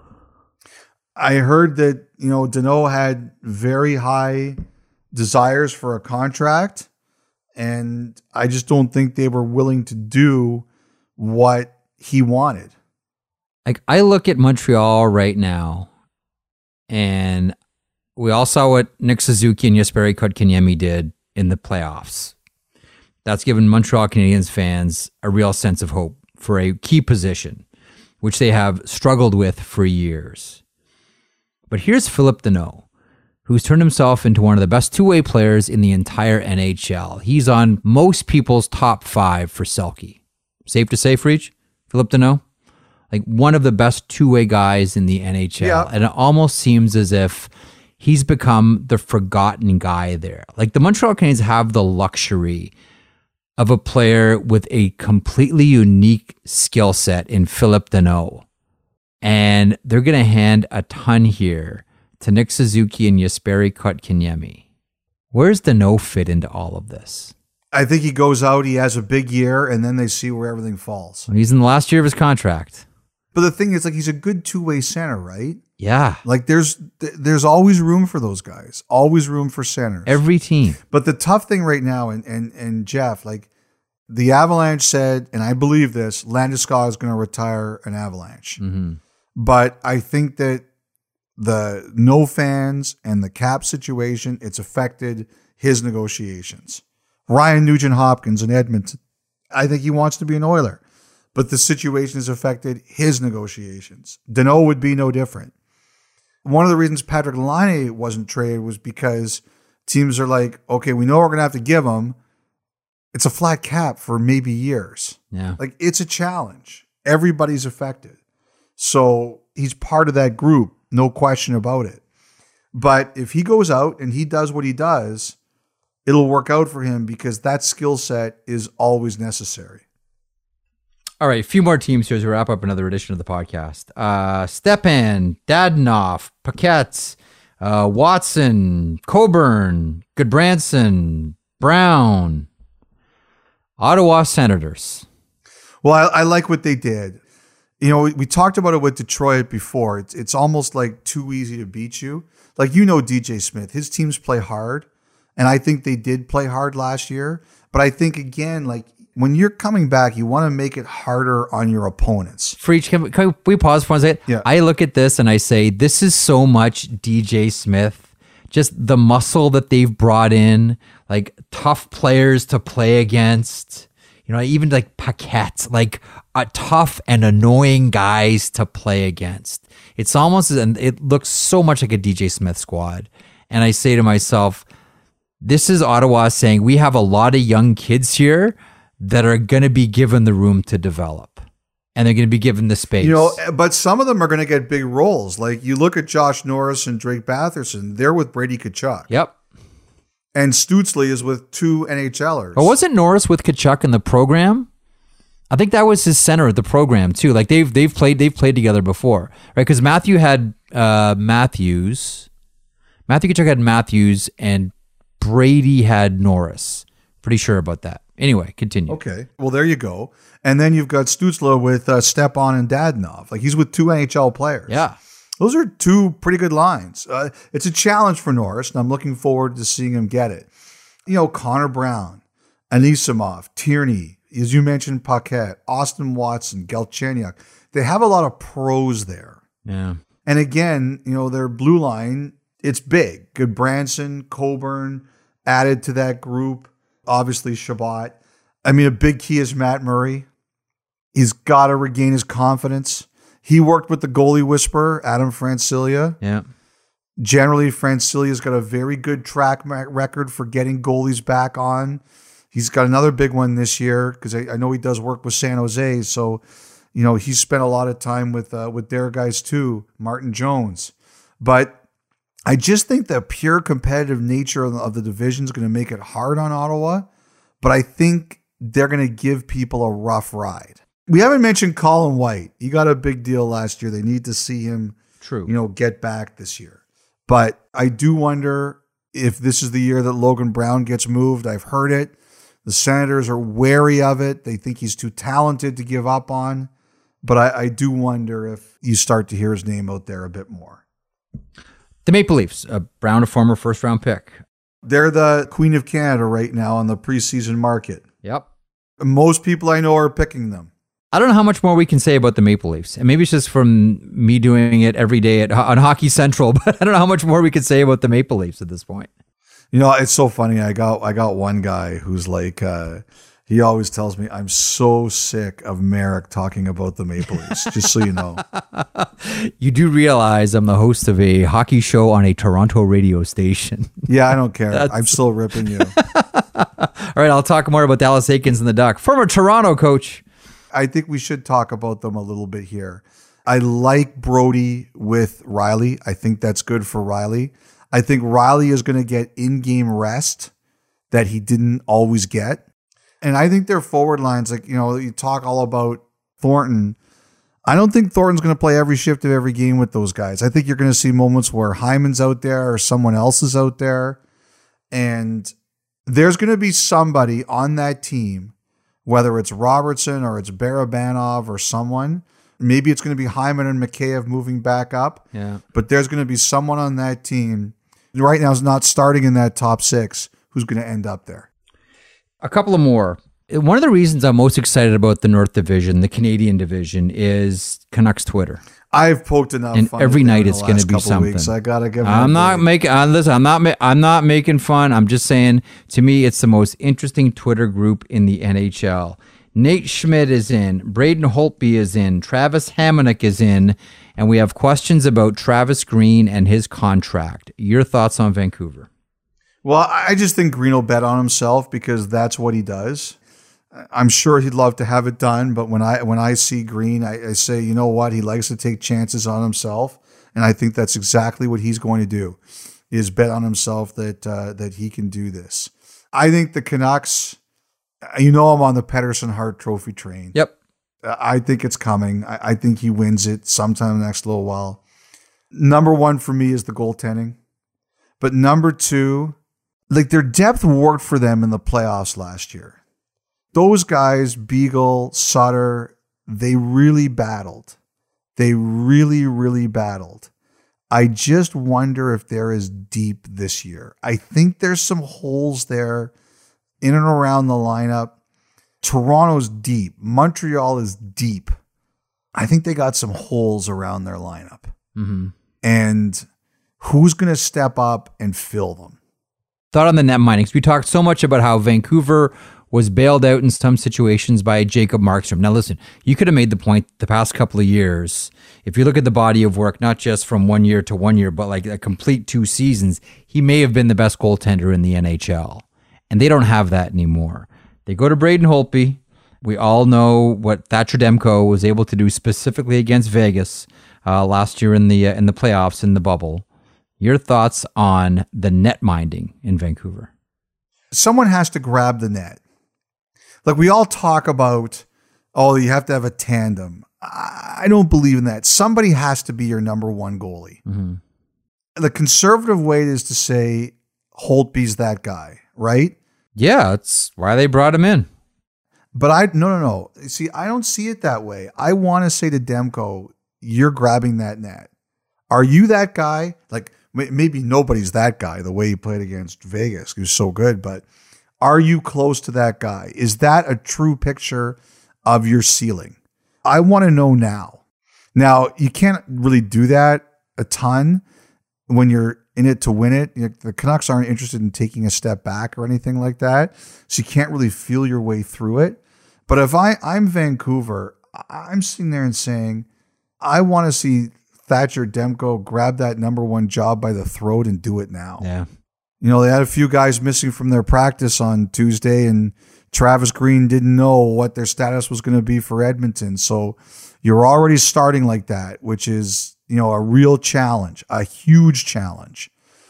I heard that, you know, Danault had very high desires for a contract, and I just don't think they were willing to do what he wanted. Like, I look at Montreal right now, and we all saw what Nick Suzuki and Jesperi Kotkaniemi did in the playoffs. That's given Montreal Canadiens fans a real sense of hope for a key position, which they have struggled with for years. But here's Phillip Danault, who's turned himself into one of the best two-way players in the entire N H L. He's on most people's top five for Selke. Safe to say, Freach? Phillip Danault? Like one of the best two-way guys in the N H L. Yeah. And it almost seems as if he's become the forgotten guy there. Like the Montreal Canadiens have the luxury of a player with a completely unique skill set in Phillip Danault. And they're going to hand a ton here to Nick Suzuki and Jesperi Kotkaniemi. Where's Danault fit into all of this? I think he goes out, he has a big year, and then they see where everything falls. He's in the last year of his contract. But the thing is, like, he's a good two-way center, right? Yeah. Like, there's there's always room for those guys. Always room for centers. Every team. But the tough thing right now, and and and Jeff, like, the Avalanche said, and I believe this, Landeskog is going to retire an Avalanche. Mm-hmm. But I think that the no fans and the cap situation, it's affected his negotiations. Ryan Nugent-Hopkins in Edmonton, I think he wants to be an Oiler. But the situation has affected his negotiations. Danault would be no different. One of the reasons Patrick Laine wasn't traded was because teams are like, okay, we know we're going to have to give him. It's a flat cap for maybe years. Yeah. Like, it's a challenge. Everybody's affected. So he's part of that group. no question about it. But if he goes out and he does what he does, it'll work out for him because that skill set is always necessary. All right, a few more teams here as we wrap up another edition of the podcast. Uh, Stepan, Dadonov, Paquette, uh, Watson, Coburn, Goodbranson, Brown, Ottawa Senators. Well, I, I like what they did. You know, we, we talked about it with Detroit before. It's it's almost like too easy to beat you. Like, you know, D J Smith, his teams play hard. And I think they did play hard last year. But I think, again, like, when you're coming back, you want to make it harder on your opponents. Freach, can we, can we pause for a second? Yeah. I look at this and I say, this is so much D J Smith. Just the muscle that they've brought in, like tough players to play against. You know, even like Paquette, like uh, tough and annoying guys to play against. It's almost, and it looks so much like a D J Smith squad. And I say to myself, this is Ottawa saying we have a lot of young kids here that are going to be given the room to develop. And they're going to be given the space. You know, but some of them are going to get big roles. Like, you look at Josh Norris and Drake Batherson, they're with Brady Tkachuk. Yep. And Stutzle is with two NHLers. But wasn't Norris with Tkachuk in the program? I think that was his center of the program too. Like they've they've played they've played together before, right? Because Matthew had uh, Matthews, Matthew Tkachuk had Matthews, and Brady had Norris. Pretty sure about that. Anyway, continue. Okay, well there you go. And then you've got Stutzle with uh, Stepan and Dadonov. Like, he's with two N H L players. Yeah. Those are two pretty good lines. Uh, it's a challenge for Norris, and I'm looking forward to seeing him get it. You know, Connor Brown, Anisimov, Tierney, as you mentioned, Paquette, Austin Watson, Galchenyuk. They have a lot of pros there. Yeah. And again, you know, their blue line, it's big. Goodbranson, Coburn added to that group. Obviously, Shabbat. I mean, a big key is Matt Murray. He's got to regain his confidence. He worked with the goalie whisperer, Adam Francilia. Yeah. Generally, Francilia's got a very good track record for getting goalies back on. He's got another big one this year because I, I know he does work with San Jose. So, you know, he's spent a lot of time with uh, with their guys too, Martin Jones. But I just think the pure competitive nature of the, of the division is going to make it hard on Ottawa. But I think they're going to give people a rough ride. We haven't mentioned Colin White. He got a big deal last year. They need to see him, True. you know, get back this year. But I do wonder if this is the year that Logan Brown gets moved. I've heard it. The Senators are wary of it. They think he's too talented to give up on. But I, I do wonder if you start to hear his name out there a bit more. The Maple Leafs, uh, Brown, a former first-round pick. They're the Queen of Canada right now on the preseason market. Yep. Most people I know are picking them. I don't know how much more we can say about the Maple Leafs. And maybe it's just from me doing it every day at, on Hockey Central, but I don't know how much more we could say about the Maple Leafs at this point. You know, it's so funny. I got I got one guy who's like, uh, he always tells me, I'm so sick of Merrick talking about the Maple Leafs, just so you know. You do realize I'm the host of a hockey show on a Toronto radio station. Yeah, I don't care. That's... I'm still ripping you. All right, I'll talk more about Dallas Eakins and the Duck. Former Toronto coach. I think we should talk about them a little bit here. I like Brody with Riley. I think that's good for Riley. I think Riley is going to get in-game rest that he didn't always get. And I think their forward lines, like, you know, you talk all about Thornton. I don't think Thornton's going to play every shift of every game with those guys. I think you're going to see moments where Hyman's out there or someone else is out there. And there's going to be somebody on that team, whether it's Robertson or it's Barabanov or someone. Maybe it's going to be Hyman and Mikheyev moving back up. Yeah. But there's going to be someone on that team right now is not starting in that top six who's going to end up there. A couple of more. One of the reasons I'm most excited about the North Division, the Canadian Division, is Canucks Twitter. I've poked enough and fun every night in it's the going last to be couple something. Weeks. I gotta give. I'm not making. Uh, listen, I'm not. Ma- I'm not making fun. I'm just saying. To me, it's the most interesting Twitter group in the N H L. Nate Schmidt is in. Braden Holtby is in. Travis Hamonic is in, and we have questions about Travis Green and his contract. Your thoughts on Vancouver? Well, I just think Green will bet on himself because that's what he does. I'm sure he'd love to have it done, but when I when I see Green, I, I say, you know what? He likes to take chances on himself. And I think that's exactly what he's going to do, is bet on himself that uh, that he can do this. I think the Canucks, you know, I'm on the Pettersson Hart Trophy train. Yep. I think it's coming. I, I think he wins it sometime in the next little while. Number one for me is the goaltending. But number two, like their depth worked for them in the playoffs last year. Those guys, Beagle, Sutter, they really battled. They really, really battled. I just wonder if they're as deep this year. I think there's some holes there in and around the lineup. Toronto's deep. Montreal is deep. I think they got some holes around their lineup. Mm-hmm. And who's going to step up and fill them? Thought on the net mining. We talked so much about how Vancouver was bailed out in some situations by Jacob Markstrom. Now listen, you could have made the point the past couple of years, if you look at the body of work, not just from one year to one year, but like a complete two seasons, he may have been the best goaltender in the N H L. And they don't have that anymore. They go to Braden Holtby. We all know what Thatcher Demko was able to do specifically against Vegas uh, last year in the uh, in the playoffs in the bubble. Your thoughts on the net minding in Vancouver? Someone has to grab the net. Like we all talk about, oh, you have to have a tandem. I don't believe in that. Somebody has to be your number one goalie. Mm-hmm. The conservative way is to say Holtby's that guy, right? Yeah, that's why they brought him in. But I, no, no, no. See, I don't see it that way. I want to say to Demko, you're grabbing that net. Are you that guy? Like maybe nobody's that guy the way he played against Vegas. He was so good, but are you close to that guy? Is that a true picture of your ceiling? I want to know now. Now, you can't really do that a ton when you're in it to win it. You know, the Canucks aren't interested in taking a step back or anything like that. So you can't really feel your way through it. But if I, I'm Vancouver, I'm sitting there and saying, I want to see Thatcher Demko grab that number one job by the throat and do it now. Yeah. You know, they had a few guys missing from their practice on Tuesday, and Travis Green didn't know what their status was going to be for Edmonton. So you're already starting like that, which is, you know, a real challenge, a huge challenge.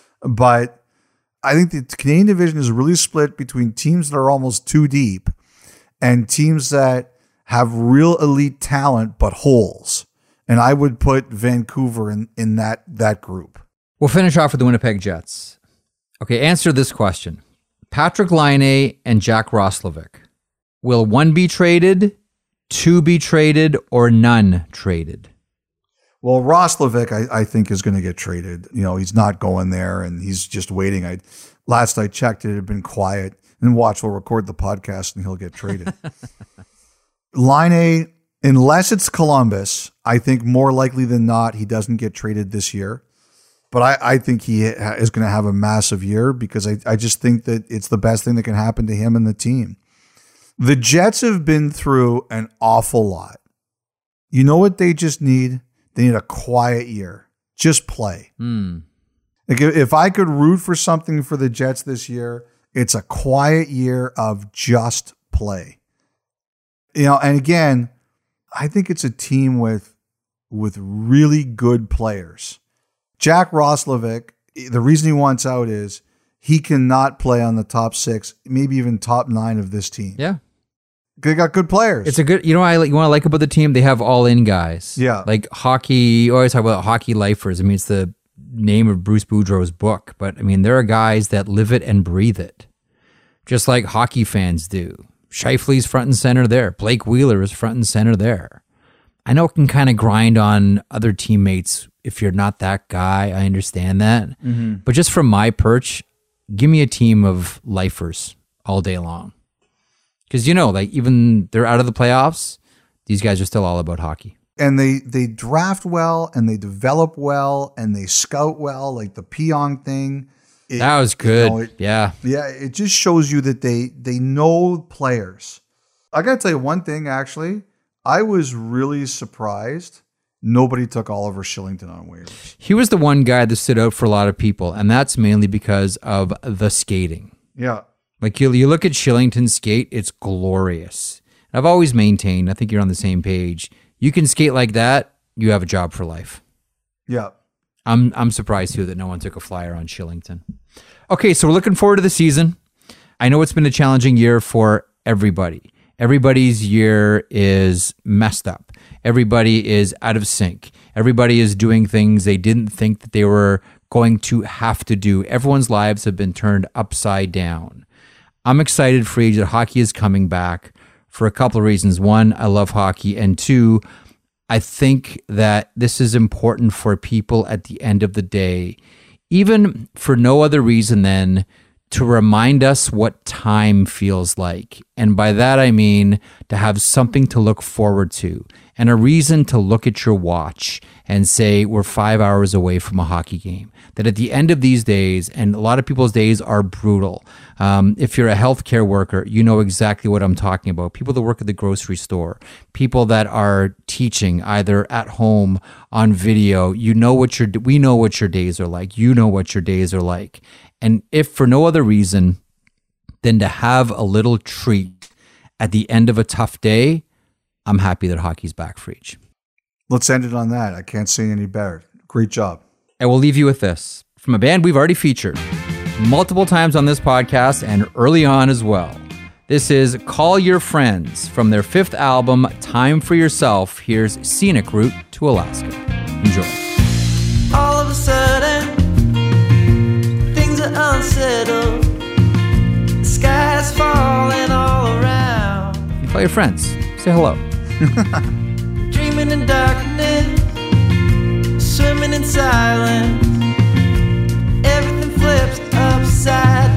But I think the Canadian division is really split between teams that are almost too deep and teams that have real elite talent but holes. And I would put Vancouver in, in that, that group. We'll finish off with the Winnipeg Jets. Okay, answer this question. Patrick Laine and Jack Roslovic. Will one be traded, two be traded, or none traded? Well, Roslovic, I, I think, is going to get traded. You know, he's not going there, and he's just waiting. I Last I checked, it had been quiet. And watch, we'll record the podcast, and he'll get traded. Laine, unless it's Columbus, I think more likely than not, he doesn't get traded this year. But I, I think he ha- is going to have a massive year because I, I just think that it's the best thing that can happen to him and the team. The Jets have been through an awful lot. You know what they just need? They need a quiet year. Just play. Mm. Like if I could root for something for the Jets this year, it's a quiet year of just play. You know, and again, I think it's a team with with really good players. Jack Roslovic, the reason he wants out is he cannot play on the top six, maybe even top nine of this team. Yeah. They got good players. It's a good, you know, I you want to like about the team. They have all in guys. Yeah, like hockey. You always talk about hockey lifers. I mean, it's the name of Bruce Boudreau's book, but I mean, there are guys that live it and breathe it, just like hockey fans do. Scheifele's front and center there. Blake Wheeler is front and center there. I know it can kind of grind on other teammates if you're not that guy. I understand that, mm-hmm. but just from my perch, give me a team of lifers all day long. Because, you know, like even they're out of the playoffs, these guys are still all about hockey. And they they draft well and they develop well and they scout well, like the Pionk thing. It, that was good. You know, it, yeah. Yeah, it just shows you that they they know players. I got to tell you one thing, actually. I was really surprised nobody took Oliver Shillington on waivers. He was the one guy that stood out for a lot of people, and that's mainly because of the skating. Yeah. Like you, you look at Shillington's skate, it's glorious. I've always maintained, I think you're on the same page, you can skate like that, you have a job for life. Yeah. I'm I'm surprised too that no one took a flyer on Shillington. Okay, so we're looking forward to the season. I know it's been a challenging year for everybody. Everybody's year is messed up. Everybody is out of sync. Everybody is doing things they didn't think that they were going to have to do. Everyone's lives have been turned upside down. I'm excited for age that hockey is coming back for a couple of reasons. One, I love hockey. And two, I think that this is important for people at the end of the day, even for no other reason than to remind us what time feels like. And by that, I mean to have something to look forward to and a reason to look at your watch and say, we're five hours away from a hockey game. That at the end of these days, and a lot of people's days are brutal. Um, if you're a healthcare worker, you know exactly what I'm talking about. People that work at the grocery store, people that are teaching either at home on video, you know what your, we know what your days are like. You know what your days are like. And if for no other reason than to have a little treat at the end of a tough day, I'm happy that hockey's back for each. Let's end it on that. I can't say any better. Great job. I will leave you with this from a band we've already featured multiple times on this podcast and early on as well. This is Call Your Friends from their fifth album, Time for Yourself. Here's Scenic Route to Alaska. Enjoy. All of a sudden, things are unsettled. The sky's falling all around. Call your friends. Say hello. Dreaming in darkness, swimming in silence. Everything flips upside